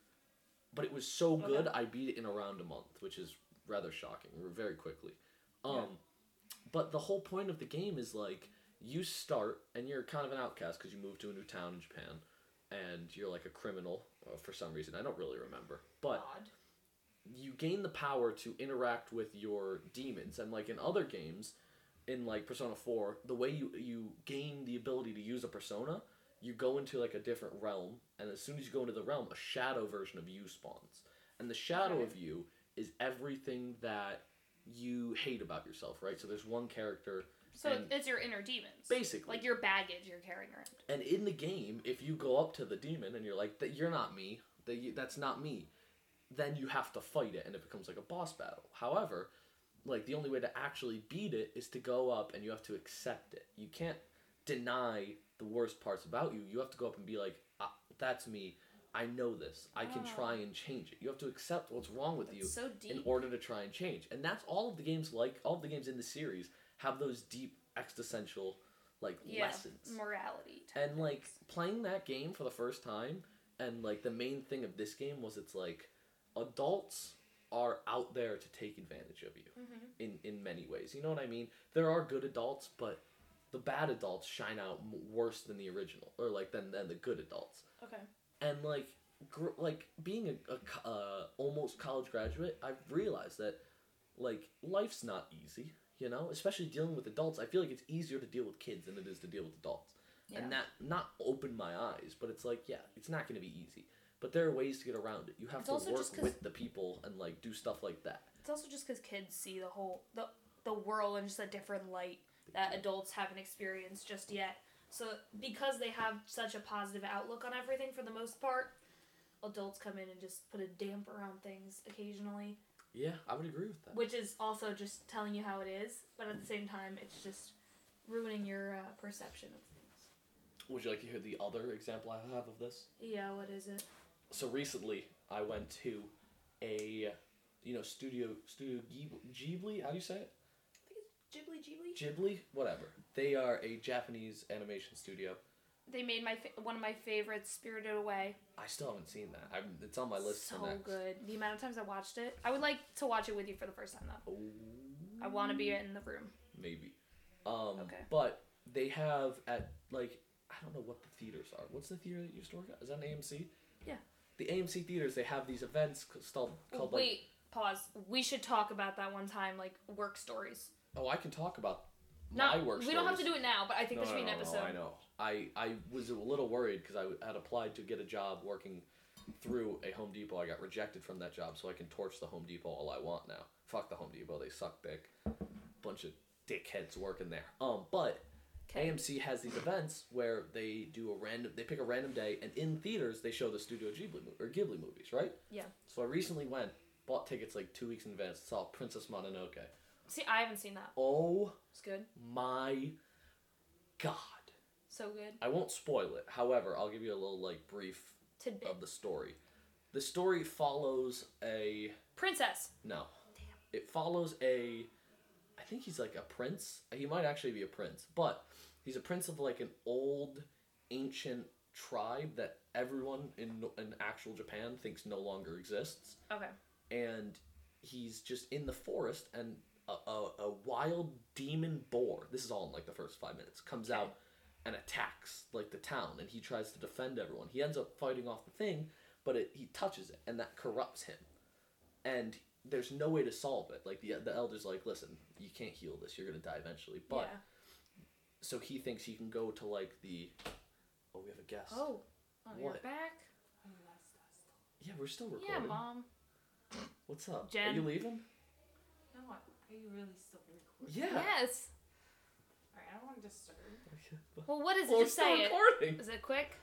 S4: But it was so good,
S5: Okay.
S4: I beat it in around a month, which is rather shocking, very quickly. Um,
S5: Yeah.
S4: But the whole point of the game is, like, you start, and you're kind of an outcast because you moved to a new town in Japan, and you're like a criminal uh, for some reason. I don't really remember. But
S5: Odd.
S4: you gain the power to interact with your demons, and like in other games, in like Persona four, the way you you gain the ability to use a persona, you go into like a different realm, and as soon as you go into the realm, a shadow version of you spawns, and the shadow
S5: Okay.
S4: of you is everything that you hate about yourself, right? So there's one character,
S5: So
S4: and
S5: it's your inner demons.
S4: basically,
S5: Like your baggage you're carrying around.
S4: and in the game, if you go up to the demon and you're like, "That you're not me. That you, that's not me," then you have to fight it, and it becomes like a boss battle. However, like the only way to actually beat it is to go up and you have to accept it. You can't deny the worst parts about you. You have to go up and be like, ah, "That's me. I know this. I can
S5: Oh.
S4: try and change it." You have to accept what's wrong with you
S5: It's so
S4: in
S5: deep.
S4: order to try and change. And that's all of the games like all of the games in the series have those deep existential like
S5: Yeah.
S4: lessons.
S5: Morality. type
S4: And like
S5: things.
S4: playing that game for the first time, and like the main thing of this game was it's like adults are out there to take advantage of you
S5: Mm-hmm.
S4: in in many ways. You know what I mean? There are good adults, but the bad adults shine out m- worse than the original, or like than than the good adults.
S5: Okay.
S4: And like gr- like being a, a co- uh, almost college graduate, I've realized that like life's not easy. You know, especially dealing with adults. I feel like it's easier to deal with kids than it is to deal with adults.
S5: Yeah.
S4: And that not opened my eyes, but it's like, yeah, it's not going to be easy. But there are ways to get around it. You have
S5: It's
S4: to
S5: also
S4: work
S5: just 'cause-
S4: with the people and like do stuff like that.
S5: It's also just because kids see the whole the the world in just a different light that adults haven't experienced just yet. So because they have such a positive outlook on everything for the most part, adults come in and just put a damper on things occasionally,
S4: Yeah, I would agree with that.
S5: which is also just telling you how it is. But at the same time, it's just ruining your uh, perception of things.
S4: Would you like to hear the other example I have of this?
S5: Yeah, what is it?
S4: So recently, I went to a, you know, studio studio Ghib- Ghibli. How do you say it?
S5: Ghibli Ghibli?
S4: Ghibli, whatever. They are a Japanese animation studio.
S5: They made my fa- one of my favorites, Spirited Away.
S4: I still haven't seen that. I'm, it's on my list
S5: So
S4: for next.
S5: good. The amount of times I watched it. I would like to watch it with you for the first time though.
S4: Oh,
S5: I want to be in the room.
S4: maybe. Um,
S5: Okay.
S4: But they have at like I don't know what the theaters are. What's the theater that you used to work at? Is that an A M C?
S5: Yeah.
S4: The A M C theaters, they have these events c- called called like.
S5: Wait, pause. We should talk about that one time, like work stories.
S4: Oh, I can talk about
S5: Not,
S4: my work.
S5: we don't have to
S4: stories.
S5: do it now, but I think
S4: No,
S5: there should
S4: no,
S5: be an
S4: no, no,
S5: episode.
S4: I know. I, I was a little worried because I w- had applied to get a job working through a Home Depot. I got rejected from that job, so I can torch the Home Depot all I want now. Fuck the Home Depot, they suck dick. Bunch of dickheads working there. Um, but
S5: Okay.
S4: A M C has these events where they do a random, they pick a random day, and in theaters they show the Studio Ghibli mo- or Ghibli movies, right?
S5: Yeah.
S4: So I recently went, bought tickets like two weeks in advance, saw Princess Mononoke.
S5: See, I haven't seen that.
S4: Oh
S5: It's good.
S4: my god.
S5: So good.
S4: I won't spoil it. However, I'll give you a little like brief
S5: Tidbit.
S4: of the story. The story follows a
S5: Princess.
S4: no. It follows a I think he's like a prince. He might actually be a prince, but he's a prince of like an old ancient tribe that everyone in in actual Japan thinks no longer exists.
S5: Okay.
S4: And he's just in the forest, and a, a, a wild demon boar, this is all in like the first five minutes, comes
S5: Okay.
S4: out and attacks like the town, and he tries to defend everyone. He ends up fighting off the thing, but it, he touches it, and that corrupts him. And there's no way to solve it. Like the the elder's like, listen, you can't heal this. You're gonna die eventually. But
S5: yeah.
S4: so he thinks he can go to like the. Oh, we have a guest.
S5: Oh. Oh, you're
S4: What?
S5: back?
S4: Yeah, we're still
S5: Yeah,
S4: recording.
S5: Mom.
S4: What's up? Are
S5: Jen.
S4: you leaving?
S7: No, what? Are you really still recording?
S4: Yeah.
S5: Yes.
S7: Alright, I don't want to disturb.
S5: Well, what is it?
S4: Well,
S5: Just
S4: we're still
S5: say it.
S4: recording.
S5: Is it quick?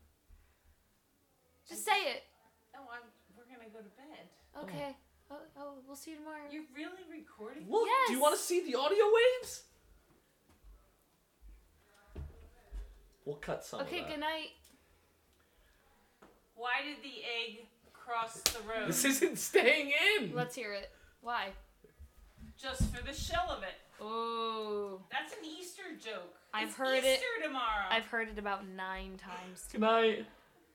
S5: Just say it.
S7: No, I'm, we're gonna go to bed.
S5: Okay. Oh, oh, we'll see you tomorrow.
S7: You're really recording?
S4: Look, do you
S5: Yes.
S4: want to see the audio waves? We'll cut some
S5: Okay,
S4: of that.
S5: good night.
S7: Why did the egg cross the road?
S4: This isn't staying in.
S5: Let's hear it. Why?
S7: Just for the shell of it.
S5: Oh.
S7: That's an Easter joke.
S5: I've
S7: It's
S5: heard
S7: Easter
S5: it-
S7: tomorrow.
S5: I've heard it about nine times.
S4: Good night.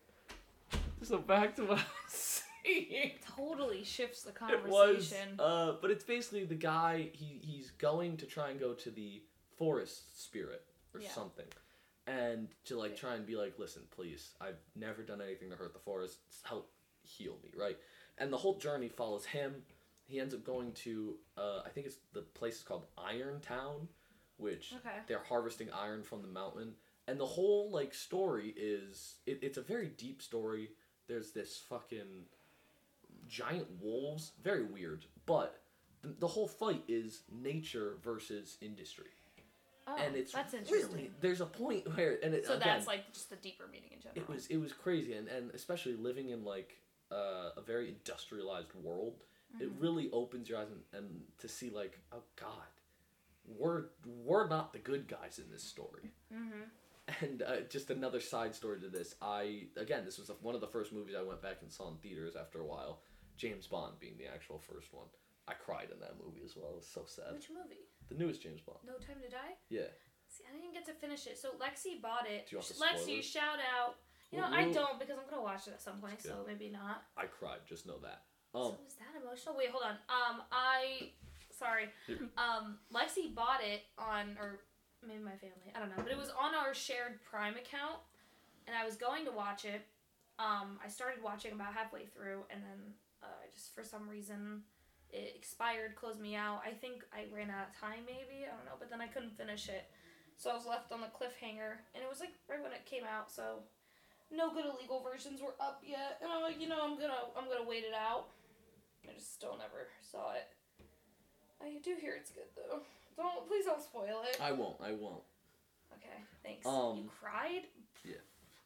S4: So back to what I was saying.
S5: Totally shifts the
S4: It was,
S5: conversation.
S4: uh, but it's basically the guy. He he's going to try and go to the forest spirit or
S5: Yeah.
S4: something, and to like try and be like, listen, please, I've never done anything to hurt the forest. Help heal me, right? And the whole journey follows him. He ends up going to, uh, I think it's the place is called Iron Town, which
S5: Okay.
S4: they're harvesting iron from the mountain. And the whole like story is it, it's a very deep story. There's this fucking giant wolves, very weird. But the, the whole fight is nature versus industry,
S5: Oh,
S4: and it's
S5: that's interesting.
S4: really there's a point where and it,
S5: So
S4: again,
S5: that's like just the deeper meaning in general.
S4: it was it was crazy, and, and especially living in like uh, a very industrialized world, it
S5: Mm-hmm.
S4: really opens your eyes and, and to see like, oh God, we're we're not the good guys in this story.
S5: Mm-hmm.
S4: And uh, just another side story to this, I again this was one of the first movies I went back and saw in theaters after a while. James Bond being the actual first one, I cried in that movie as well. It was so sad.
S5: Which movie?
S4: The newest James Bond.
S5: No Time to Die?
S4: Yeah.
S5: See, I didn't get to finish it. So Lexi bought it.
S4: Do you want the spoilers?
S5: Lexi, shout out. You know,
S4: We'll-
S5: I
S4: we'll-
S5: don't because I'm gonna watch it at some point,
S4: It's
S5: so
S4: good.
S5: maybe not.
S4: I cried. Just know that. Um.
S5: So is that emotional? Wait, hold on. Um, I, sorry. Um, Lexi bought it on, or maybe my family, I don't know, but it was on our shared Prime account, and I was going to watch it. Um, I started watching about halfway through, and then uh, just for some reason it expired, closed me out. I think I ran out of time, maybe, I don't know, but then I couldn't finish it. So I was left on the cliffhanger, and it was like right when it came out, so no good illegal versions were up yet. And I'm like, you know, I'm gonna I'm gonna wait it out. I just still never saw it. I do hear it's good though. Don't please don't spoil it.
S4: I won't. I won't.
S5: Okay, thanks.
S4: Um,
S5: you cried?
S4: yeah.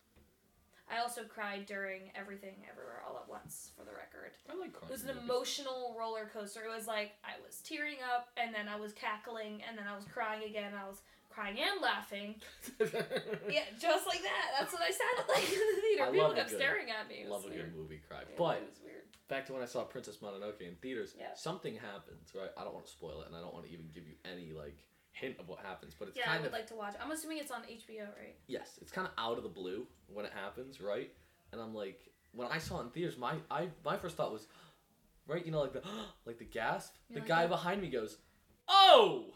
S5: I also cried during Everything Everywhere All at Once, for the record.
S4: I like crying.
S5: It was an
S4: movies.
S5: emotional roller coaster. It was like I was tearing up, and then I was cackling, and then I was crying again. I was crying and laughing. Yeah, just like that. That's what I sounded like in the theater.
S4: I
S5: People
S4: love a
S5: kept
S4: good-
S5: staring at me. It was
S4: Love a
S5: weird.
S4: good movie cry.
S5: Yeah,
S4: But
S5: it was weird.
S4: back to when I saw Princess Mononoke in theaters,
S5: Yeah.
S4: something happens, right? I don't want to spoil it, and I don't want to even give you any like hint of what happens, but it's
S5: Yeah, I
S4: kind
S5: would
S4: of
S5: like to watch it. I'm assuming it's on H B O, right?
S4: yes, it's kind of out of the blue when it happens, right? And I'm like, when I saw it in theaters, my I my first thought was, right, you know, like the like the gasp.
S5: You're
S4: the
S5: like,
S4: guy
S5: "Oh."
S4: behind me goes, "Oh!"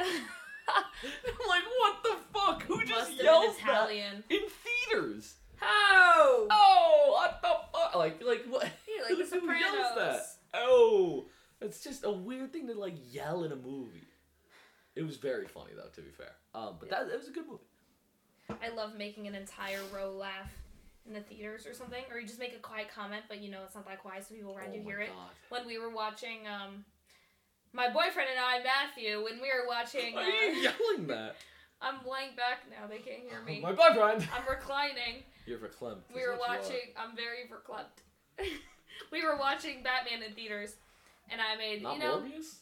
S4: I'm like, what the fuck? Who
S5: Must
S4: just
S5: have been
S4: yelled that
S5: Italian.
S4: in theaters?
S5: How?
S4: Oh, what the fuck? Like, like what?
S5: Yeah, like The
S4: Who yells
S5: Sopranos.
S4: that? Oh, it's just a weird thing to like yell in a movie. It was very funny though, to be fair. Um, but
S5: Yeah.
S4: that it was a good movie.
S5: I love making an entire row laugh in the theaters or something, or you just make a quiet comment, but you know it's not that quiet, so people around
S4: Oh
S5: you
S4: my
S5: hear it.
S4: God.
S5: When we were watching, um, my boyfriend and I, Matthew, when we were watching,
S4: Why are you
S5: uh,
S4: yelling that?
S5: I'm laying back now. They can't hear me.
S4: My boyfriend.
S5: I'm reclining.
S4: You're verklempt. is
S5: We were
S4: what you are.
S5: watching. I'm very verklempt. We were watching Batman in theaters, and I made
S4: Not
S5: you know
S4: Morbius?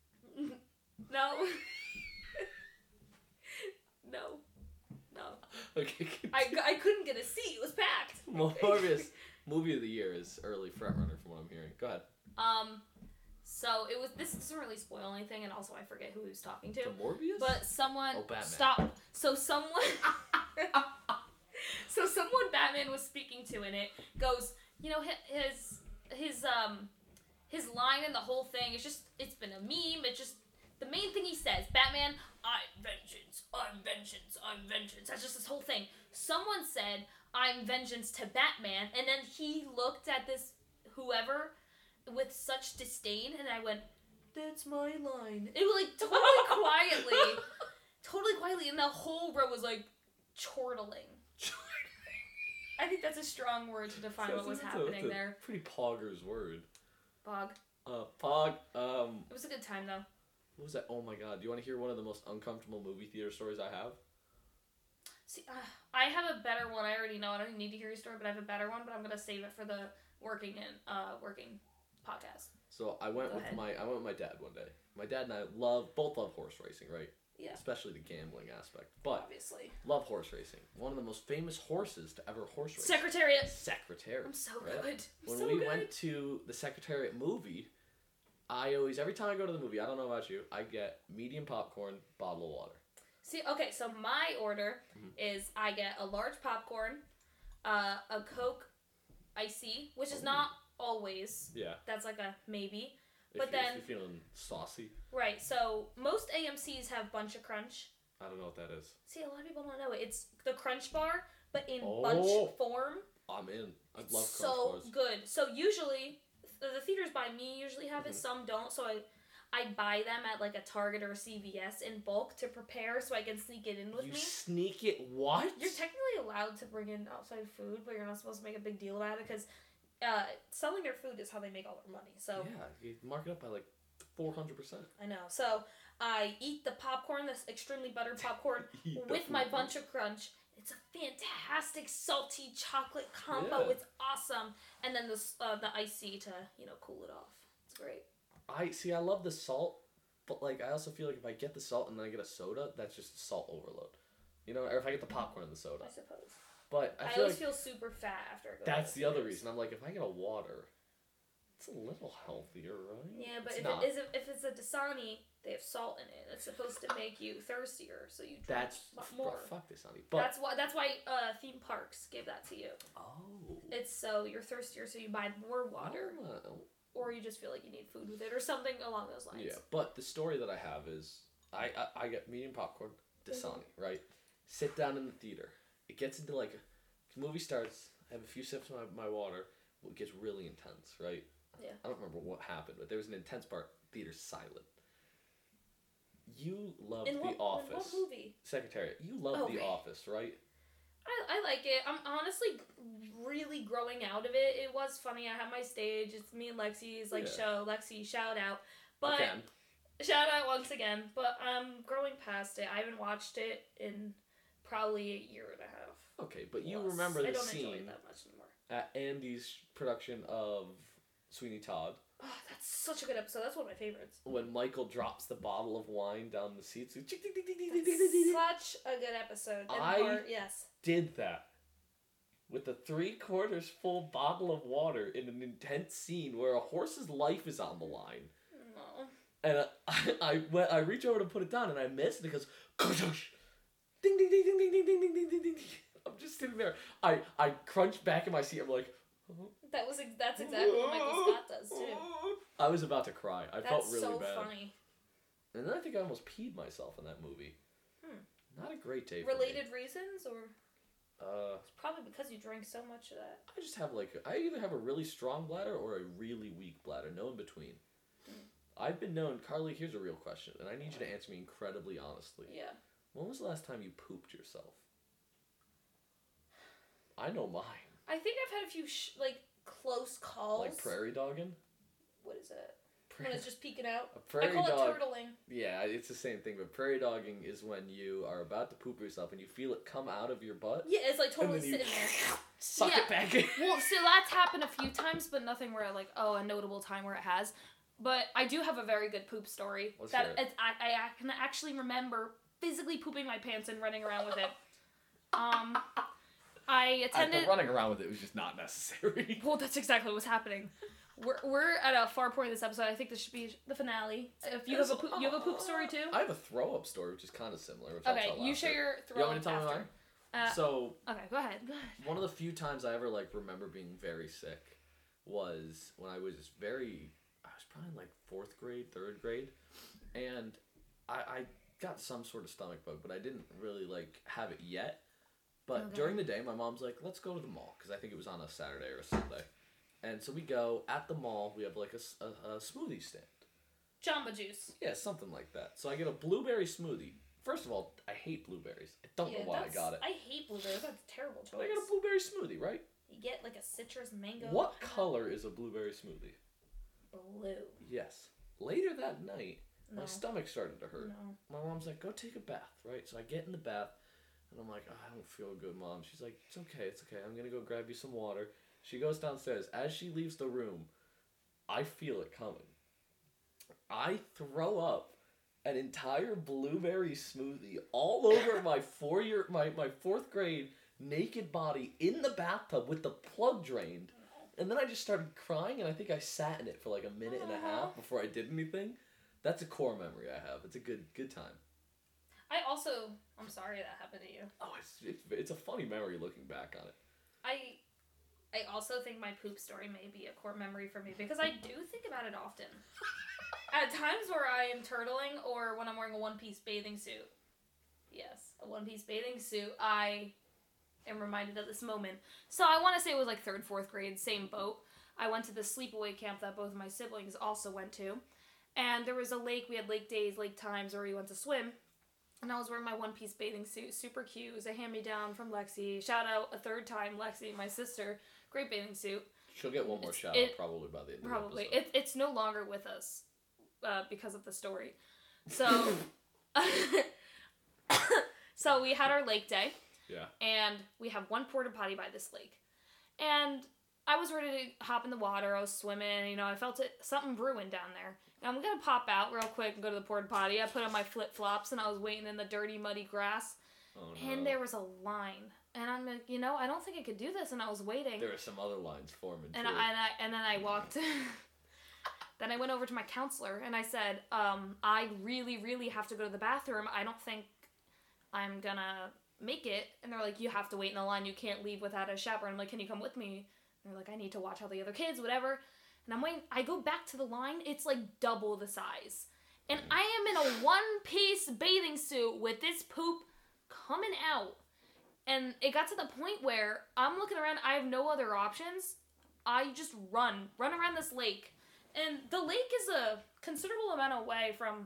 S5: no, no, no.
S4: Okay.
S5: I, I couldn't get a seat. It was packed.
S4: Morbius movie of the year is early frontrunner from what I'm hearing. Go ahead.
S5: Um, so it was. This doesn't really spoil anything, and also I forget who he was talking to.
S4: The Morbius?
S5: But someone
S4: Oh, Batman.
S5: stop. So someone. so someone Batman was speaking to in it goes. You know hi- his his um his line in the whole thing is just it's been a meme. It's just the main thing he says. Batman, I'm vengeance. I'm vengeance. I'm vengeance. That's just this whole thing. Someone said I'm vengeance to Batman, and then he looked at this whoever with such disdain, and I went, "That's my line." It was like totally quietly, totally quietly, and the whole row was like chortling. I think that's a strong word to define what was
S4: That's a-
S5: happening
S4: that's a
S5: there.
S4: Pretty poggers word.
S5: Bog.
S4: Uh, pog. Um,
S5: It was a good time though.
S4: what was that? Oh my god! Do you want to hear one of the most uncomfortable movie theater stories I have?
S5: See, uh, I have a better one. I already know. I don't need to hear your story, but I have a better one. But I'm gonna save it for the working in uh working podcast.
S4: So I went
S5: Go
S4: with
S5: ahead.
S4: my I went with my dad one day. My dad and I love both love horse racing, right?
S5: Yeah,
S4: Especially the gambling aspect, but
S5: obviously.
S4: love horse racing. One of the most famous horses to ever horse race.
S5: Secretariat.
S4: Secretariat.
S5: I'm so
S4: right?
S5: good. I'm
S4: When
S5: so
S4: we
S5: good.
S4: went to the Secretariat movie, I always every time I go to the movie, I don't know about you, I get medium popcorn, bottle of water.
S5: See, okay, so my order
S4: Mhm.
S5: is I get a large popcorn, uh, a Coke Icy, which is
S4: Ooh.
S5: not always.
S4: Yeah.
S5: That's like a maybe.
S4: If
S5: But
S4: you- if
S5: then-
S4: you're feeling saucy,
S5: Right, so most A M Cs have Bunch of Crunch.
S4: I don't know what that is.
S5: See, a lot of people don't know it. It's the Crunch Bar, but in
S4: Oh.
S5: bunch form.
S4: I'm in. I
S5: It's
S4: love crunch
S5: so
S4: bars.
S5: good. So usually, the the theaters by me usually have it.
S4: Mhm.
S5: Some don't. So I, I buy them at like a Target or a C V S in bulk to prepare, so I can sneak it in with
S4: You
S5: me.
S4: sneak it what?
S5: You're technically allowed to bring in outside food, but you're not supposed to make a big deal about it because uh, selling their food is how they make all their money. So
S4: Yeah, you mark it up by like four hundred percent.
S5: I know. So I eat the popcorn, this extremely buttered popcorn, with my Bunch of Crunch. It's a fantastic salty chocolate combo.
S4: Yeah.
S5: It's awesome. And then the s- uh, the icy to you know cool it off. It's great.
S4: I see. I love the salt, but like I also feel like if I get the salt and then I get a soda, that's just salt overload. You know, or if I get the popcorn and the soda.
S5: I suppose.
S4: But I
S5: I,
S4: feel
S5: always
S4: like
S5: feel super fat after I go. to
S4: that's the other
S5: theaters.
S4: reason. I'm like, if I get a water, it's a little healthier, right?
S5: Yeah, but
S4: It's
S5: if
S4: not.
S5: it is a, if it's a Dasani, they have salt in it. It's supposed to make you thirstier, so you drink
S4: That's
S5: a lot
S4: bro,
S5: more.
S4: fuck this, honey. But
S5: That's why. That's why uh, theme parks give that to you.
S4: oh,
S5: It's so you're thirstier, so you buy more water,
S4: Oh.
S5: or you just feel like you need food with it, or something along those lines.
S4: Yeah, but the story that I have is I I, I get medium popcorn, Dasani, right? Sit down in the theater. It gets into like the movie starts. I have a few sips of my, my water. It gets really intense, right?
S5: Yeah.
S4: I don't remember what happened, but there was an intense part. Theater's silent. You love
S5: In
S4: The
S5: what,
S4: Office.
S5: in what movie?
S4: Secretariat. You love
S5: Oh,
S4: The
S5: okay.
S4: Office, right?
S5: I, I like it. I'm honestly really growing out of it. It was funny. I have my stage. It's me and Lexi's like
S4: Yeah.
S5: show. Lexi, shout out. But
S4: Again.
S5: shout out once again. But I'm growing past it. I haven't watched it in probably a year and a half.
S4: Okay, but you
S5: plus.
S4: remember
S5: I
S4: the
S5: don't enjoy
S4: scene
S5: it that much anymore.
S4: at Andy's production of Sweeney Todd
S5: Oh, that's such a good episode. That's one of my favorites.
S4: when Michael drops the bottle of wine down the seats.
S5: That's such a good episode. And
S4: I-
S5: part, yes.
S4: Did that with a three quarters full bottle of water in an intense scene where a horse's life is on the line.
S5: No.
S4: And I, I, went, I reach over to put it down and I miss and it goes, ding, ding, ding, ding, ding, ding, ding, ding, ding, ding, ding. I'm just sitting there. I, I crunch back in my seat. I'm like,
S5: That was ex- that's exactly what Michael Scott does too.
S4: I was about to cry. I
S5: That's
S4: felt really
S5: so
S4: bad.
S5: funny.
S4: And then I think I almost peed myself in that movie.
S5: Hmm.
S4: Not a great day for
S5: Related
S4: me.
S5: reasons, or
S4: Uh,
S5: it's probably because you drank so much of that.
S4: I just have like, I either have a really strong bladder or a really weak bladder. No in between. I've been known, Carly, here's a real question, and I need you to answer me incredibly honestly.
S5: Yeah.
S4: When was the last time you pooped yourself? I know mine.
S5: I think I've had a few sh- like close calls.
S4: Like prairie dogging?
S5: What is it?
S4: Pra-
S5: When it's just peeking out.
S4: a prairie
S5: I call
S4: dog.
S5: it turtling.
S4: Yeah, it's the same thing, but prairie dogging is when you are about to poop yourself and you feel it come out of your butt.
S5: Yeah, it's like totally
S4: and then you
S5: sitting there.
S4: suck
S5: Yeah.
S4: it back in.
S5: Well, so that's happened a few times, but nothing where like, oh, a notable time where it has. But I do have a very good poop story.
S4: Let's
S5: that
S4: hear it.
S5: it's, I, I can actually remember physically pooping my pants and running around with it. Um, I
S4: I,
S5: attended.
S4: the running around with it was just not necessary.
S5: Well, that's exactly what's happening. We're, we're at a far point in this episode. I think this should be the finale. If you have a poop, you have a poop story too.
S4: I have a throw up story, which is kind of similar. Which I'll
S5: Okay,
S4: tell
S5: you
S4: after.
S5: share your throw
S4: You want me to tell
S5: after.
S4: me mine?
S5: Uh,
S4: So
S5: okay, go ahead. Go ahead.
S4: one of the few times I ever like remember being very sick was when I was very, I was probably in like fourth grade, third grade, and I, I got some sort of stomach bug, but I didn't really like have it yet. But
S5: Okay.
S4: during the day, my mom's like, let's go to the mall, because I think it was on a Saturday or a Sunday. And so we go, at the mall, we have like a, s- a- a smoothie stand.
S5: Jamba Juice.
S4: Yeah, something like that. So I get a blueberry smoothie. First of all, I hate blueberries. I don't know why I
S5: that's-
S4: got it.
S5: I hate blueberries. That's a terrible choice.
S4: But I got a blueberry smoothie, right?
S5: You get like a citrus mango.
S4: What color is a blueberry smoothie?
S5: Blue.
S4: Yes. Later that night,
S5: No.
S4: my stomach started to hurt.
S5: No.
S4: My mom's like, go take a bath, right? So I get in the bath, and I'm like, oh, I don't feel good, Mom. She's like, it's okay, it's okay. I'm going to go grab you some water. She goes downstairs. As she leaves the room, I feel it coming. I throw up an entire blueberry smoothie all over my four year, my, my fourth grade naked body in the bathtub with the plug drained. And then I just started crying, and I think I sat in it for like a minute and a half before I did anything. That's a core memory I have. It's a good good time.
S5: I also, I'm sorry that happened to you.
S4: Oh, it's it's, it's a funny memory looking back on it.
S5: I, I also think my poop story may be a core memory for me because I do think about it often. At times where I am turtling or when I'm wearing a one-piece bathing suit. Yes, a one-piece bathing suit. I am reminded of this moment. So I want to say it was like third, fourth grade, same boat. I went to the sleepaway camp that both of my siblings also went to. And there was a lake, we had lake days, lake times where we went to swim. And I was wearing my one-piece bathing suit, super cute. It was a hand-me-down from Lexi. Shout out a third time, Lexi, my sister. Great bathing suit.
S4: She'll get one more
S5: It's-
S4: shout
S5: it-
S4: out probably by the end
S5: Probably.
S4: of the episode.
S5: It, it's no longer with us uh, because of the story. So, so we had our lake day.
S4: Yeah.
S5: And we have one porta potty by this lake. And I was ready to hop in the water. I was swimming. You know, I felt it, something brewing down there. And I'm going to pop out real quick and go to the porta potty. I put on my flip-flops and I was waiting in the dirty, muddy grass.
S4: Oh, no.
S5: And there was a line. And I'm like, you know, I don't think I could do this. And I was waiting.
S4: There are some other lines forming
S5: And
S4: too.
S5: I, and I and then I walked. Then I went over to my counselor and I said, um, I really, really have to go to the bathroom. I don't think I'm gonna make it. And they're like, you have to wait in the line. You can't leave without a chaperone. I'm like, can you come with me? And they're like, I need to watch all the other kids, whatever. And I'm waiting. I go back to the line. It's like double the size. And I am in a one-piece bathing suit with this poop coming out. And it got to the point where I'm looking around. I have no other options. I just run. Run around this lake. And the lake is a considerable amount away from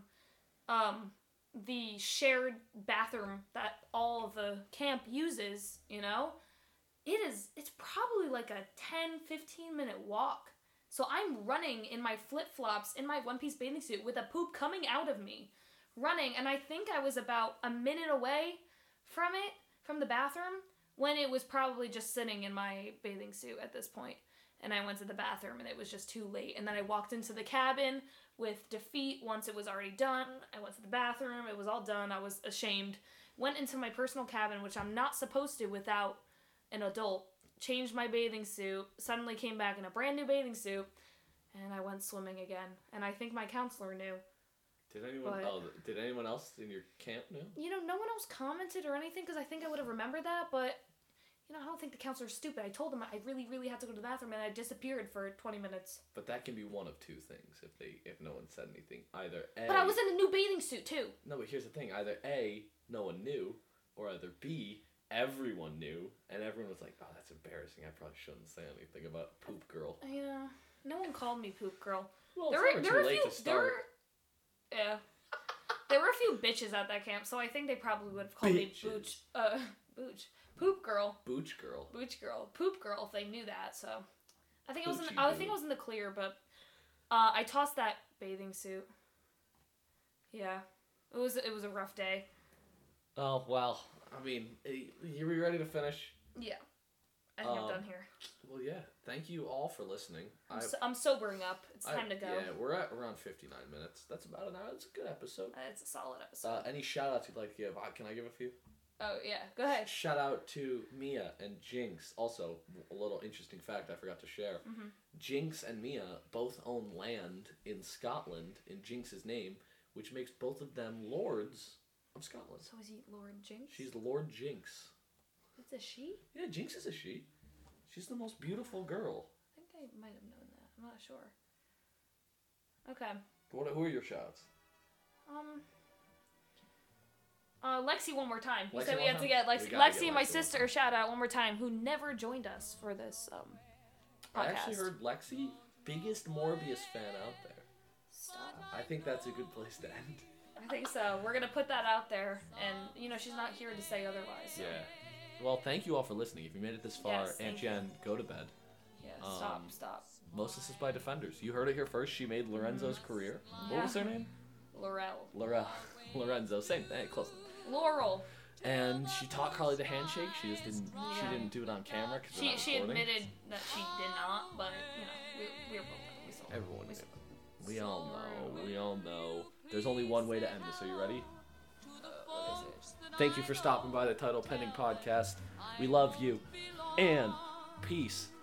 S5: um, the shared bathroom that all of the camp uses, you know? It is, it's probably like a ten, fifteen minute walk. So I'm running in my flip-flops, in my one-piece bathing suit with a poop coming out of me. Running, and I think I was about a minute away from it, from the bathroom, when it was probably just sitting in my bathing suit at this point. And I went to the bathroom and it was just too late. And then I walked into the cabin with defeat once it was already done. I went to the bathroom. It was all done. I was ashamed. Went into my personal cabin, which I'm not supposed to without an adult. Changed my bathing suit. Suddenly came back in a brand new bathing suit. And I went swimming again. And I think my counselor knew.
S4: Did anyone?
S5: But-
S4: Oh, did anyone else in your camp know?
S5: You know, no one else commented or anything because I think I would have remembered that. But, you know, I don't think the counselor's stupid. I told him I really, really had to go to the bathroom and I disappeared for twenty minutes.
S4: But that can be one of two things if they if no one said anything. Either A.
S5: But I was in a new bathing suit too.
S4: No, but here's the thing. Either A, no one knew, or either B, everyone knew, and everyone was like, oh, that's embarrassing. I probably shouldn't say anything about Poop Girl.
S5: Yeah, no one called me poop girl.
S4: Well,
S5: there
S4: it's
S5: were
S4: never
S5: there
S4: too
S5: were a
S4: late
S5: few
S4: to
S5: there
S4: start.
S5: were yeah there were a few bitches at that camp, so I think they probably would have called
S4: Bitches.
S5: me booch uh booch poop girl
S4: Booch Girl.
S5: booch girl poop girl if they knew that. So I think it was in,
S4: Poochie
S5: I
S4: boo.
S5: think it was in the clear, but uh, I tossed that bathing suit. Yeah, it was it was a rough day.
S4: Oh, well, I mean, eh, are we ready to finish?
S5: Yeah, I think I'm
S4: Um,
S5: done here.
S4: Well, yeah. Thank you all for listening.
S5: I'm,
S4: I-
S5: so, I'm sobering up. It's
S4: I-
S5: time to go.
S4: Yeah, we're at around fifty-nine minutes. That's about an hour. That's a good episode.
S5: Uh, It's a solid episode.
S4: Uh, any shout outs you'd like to give? Uh, can I give a few?
S5: Oh, yeah. Go ahead.
S4: Shout out to Mia and Jinx. Also, a little interesting fact I forgot to share.
S5: Mm-hmm.
S4: Jinx and Mia both own land in Scotland in Jinx's name, which makes both of them lords of Scotland.
S5: So is he Lord Jinx?
S4: She's Lord Jinx.
S5: It's a she?
S4: Yeah, Jinx is a she. She's the most beautiful girl.
S5: I think I might have known that. I'm not sure. Okay.
S4: What? Who are your shots?
S5: Um... Uh, Lexi one more time. You
S4: Lexi
S5: said we
S4: one
S5: had to
S4: time?
S5: get
S4: We
S5: Lexi.
S4: gotta
S5: Lexi
S4: get
S5: and my
S4: Lexi one
S5: sister
S4: time.
S5: shout out one more time, who never joined us for this um podcast.
S4: I actually heard Lexi, biggest Morbius fan out there.
S5: Stop.
S4: I think that's a good place to end.
S5: I think so. We're gonna put that out there, and you know she's not here to say otherwise. So.
S4: Yeah. Well, thank you all for listening. If you made it this far,
S5: Yes,
S4: Aunt
S5: thank you.
S4: Jen, go to bed.
S5: Yeah. Stop.
S4: Um,
S5: Stop.
S4: Most is by Defenders. You heard it here first. She made Lorenzo's career. What was
S5: Yeah.
S4: her name?
S5: Laurel.
S4: Laurel. Lorenzo. Same thing. Close.
S5: Laurel.
S4: And she taught Carly the handshake. She just didn't. She
S5: Yeah.
S4: didn't do it on camera. Cause
S5: She
S4: we're not
S5: she
S4: recording.
S5: admitted that she did not, but you know we we were both we saw.
S4: Everyone
S5: we
S4: knew.
S5: saw.
S4: We all know. We all know. There's only one way to end this. Are you ready?
S5: What is it?
S4: Thank you for stopping by the Title Pending podcast. We love you. And peace.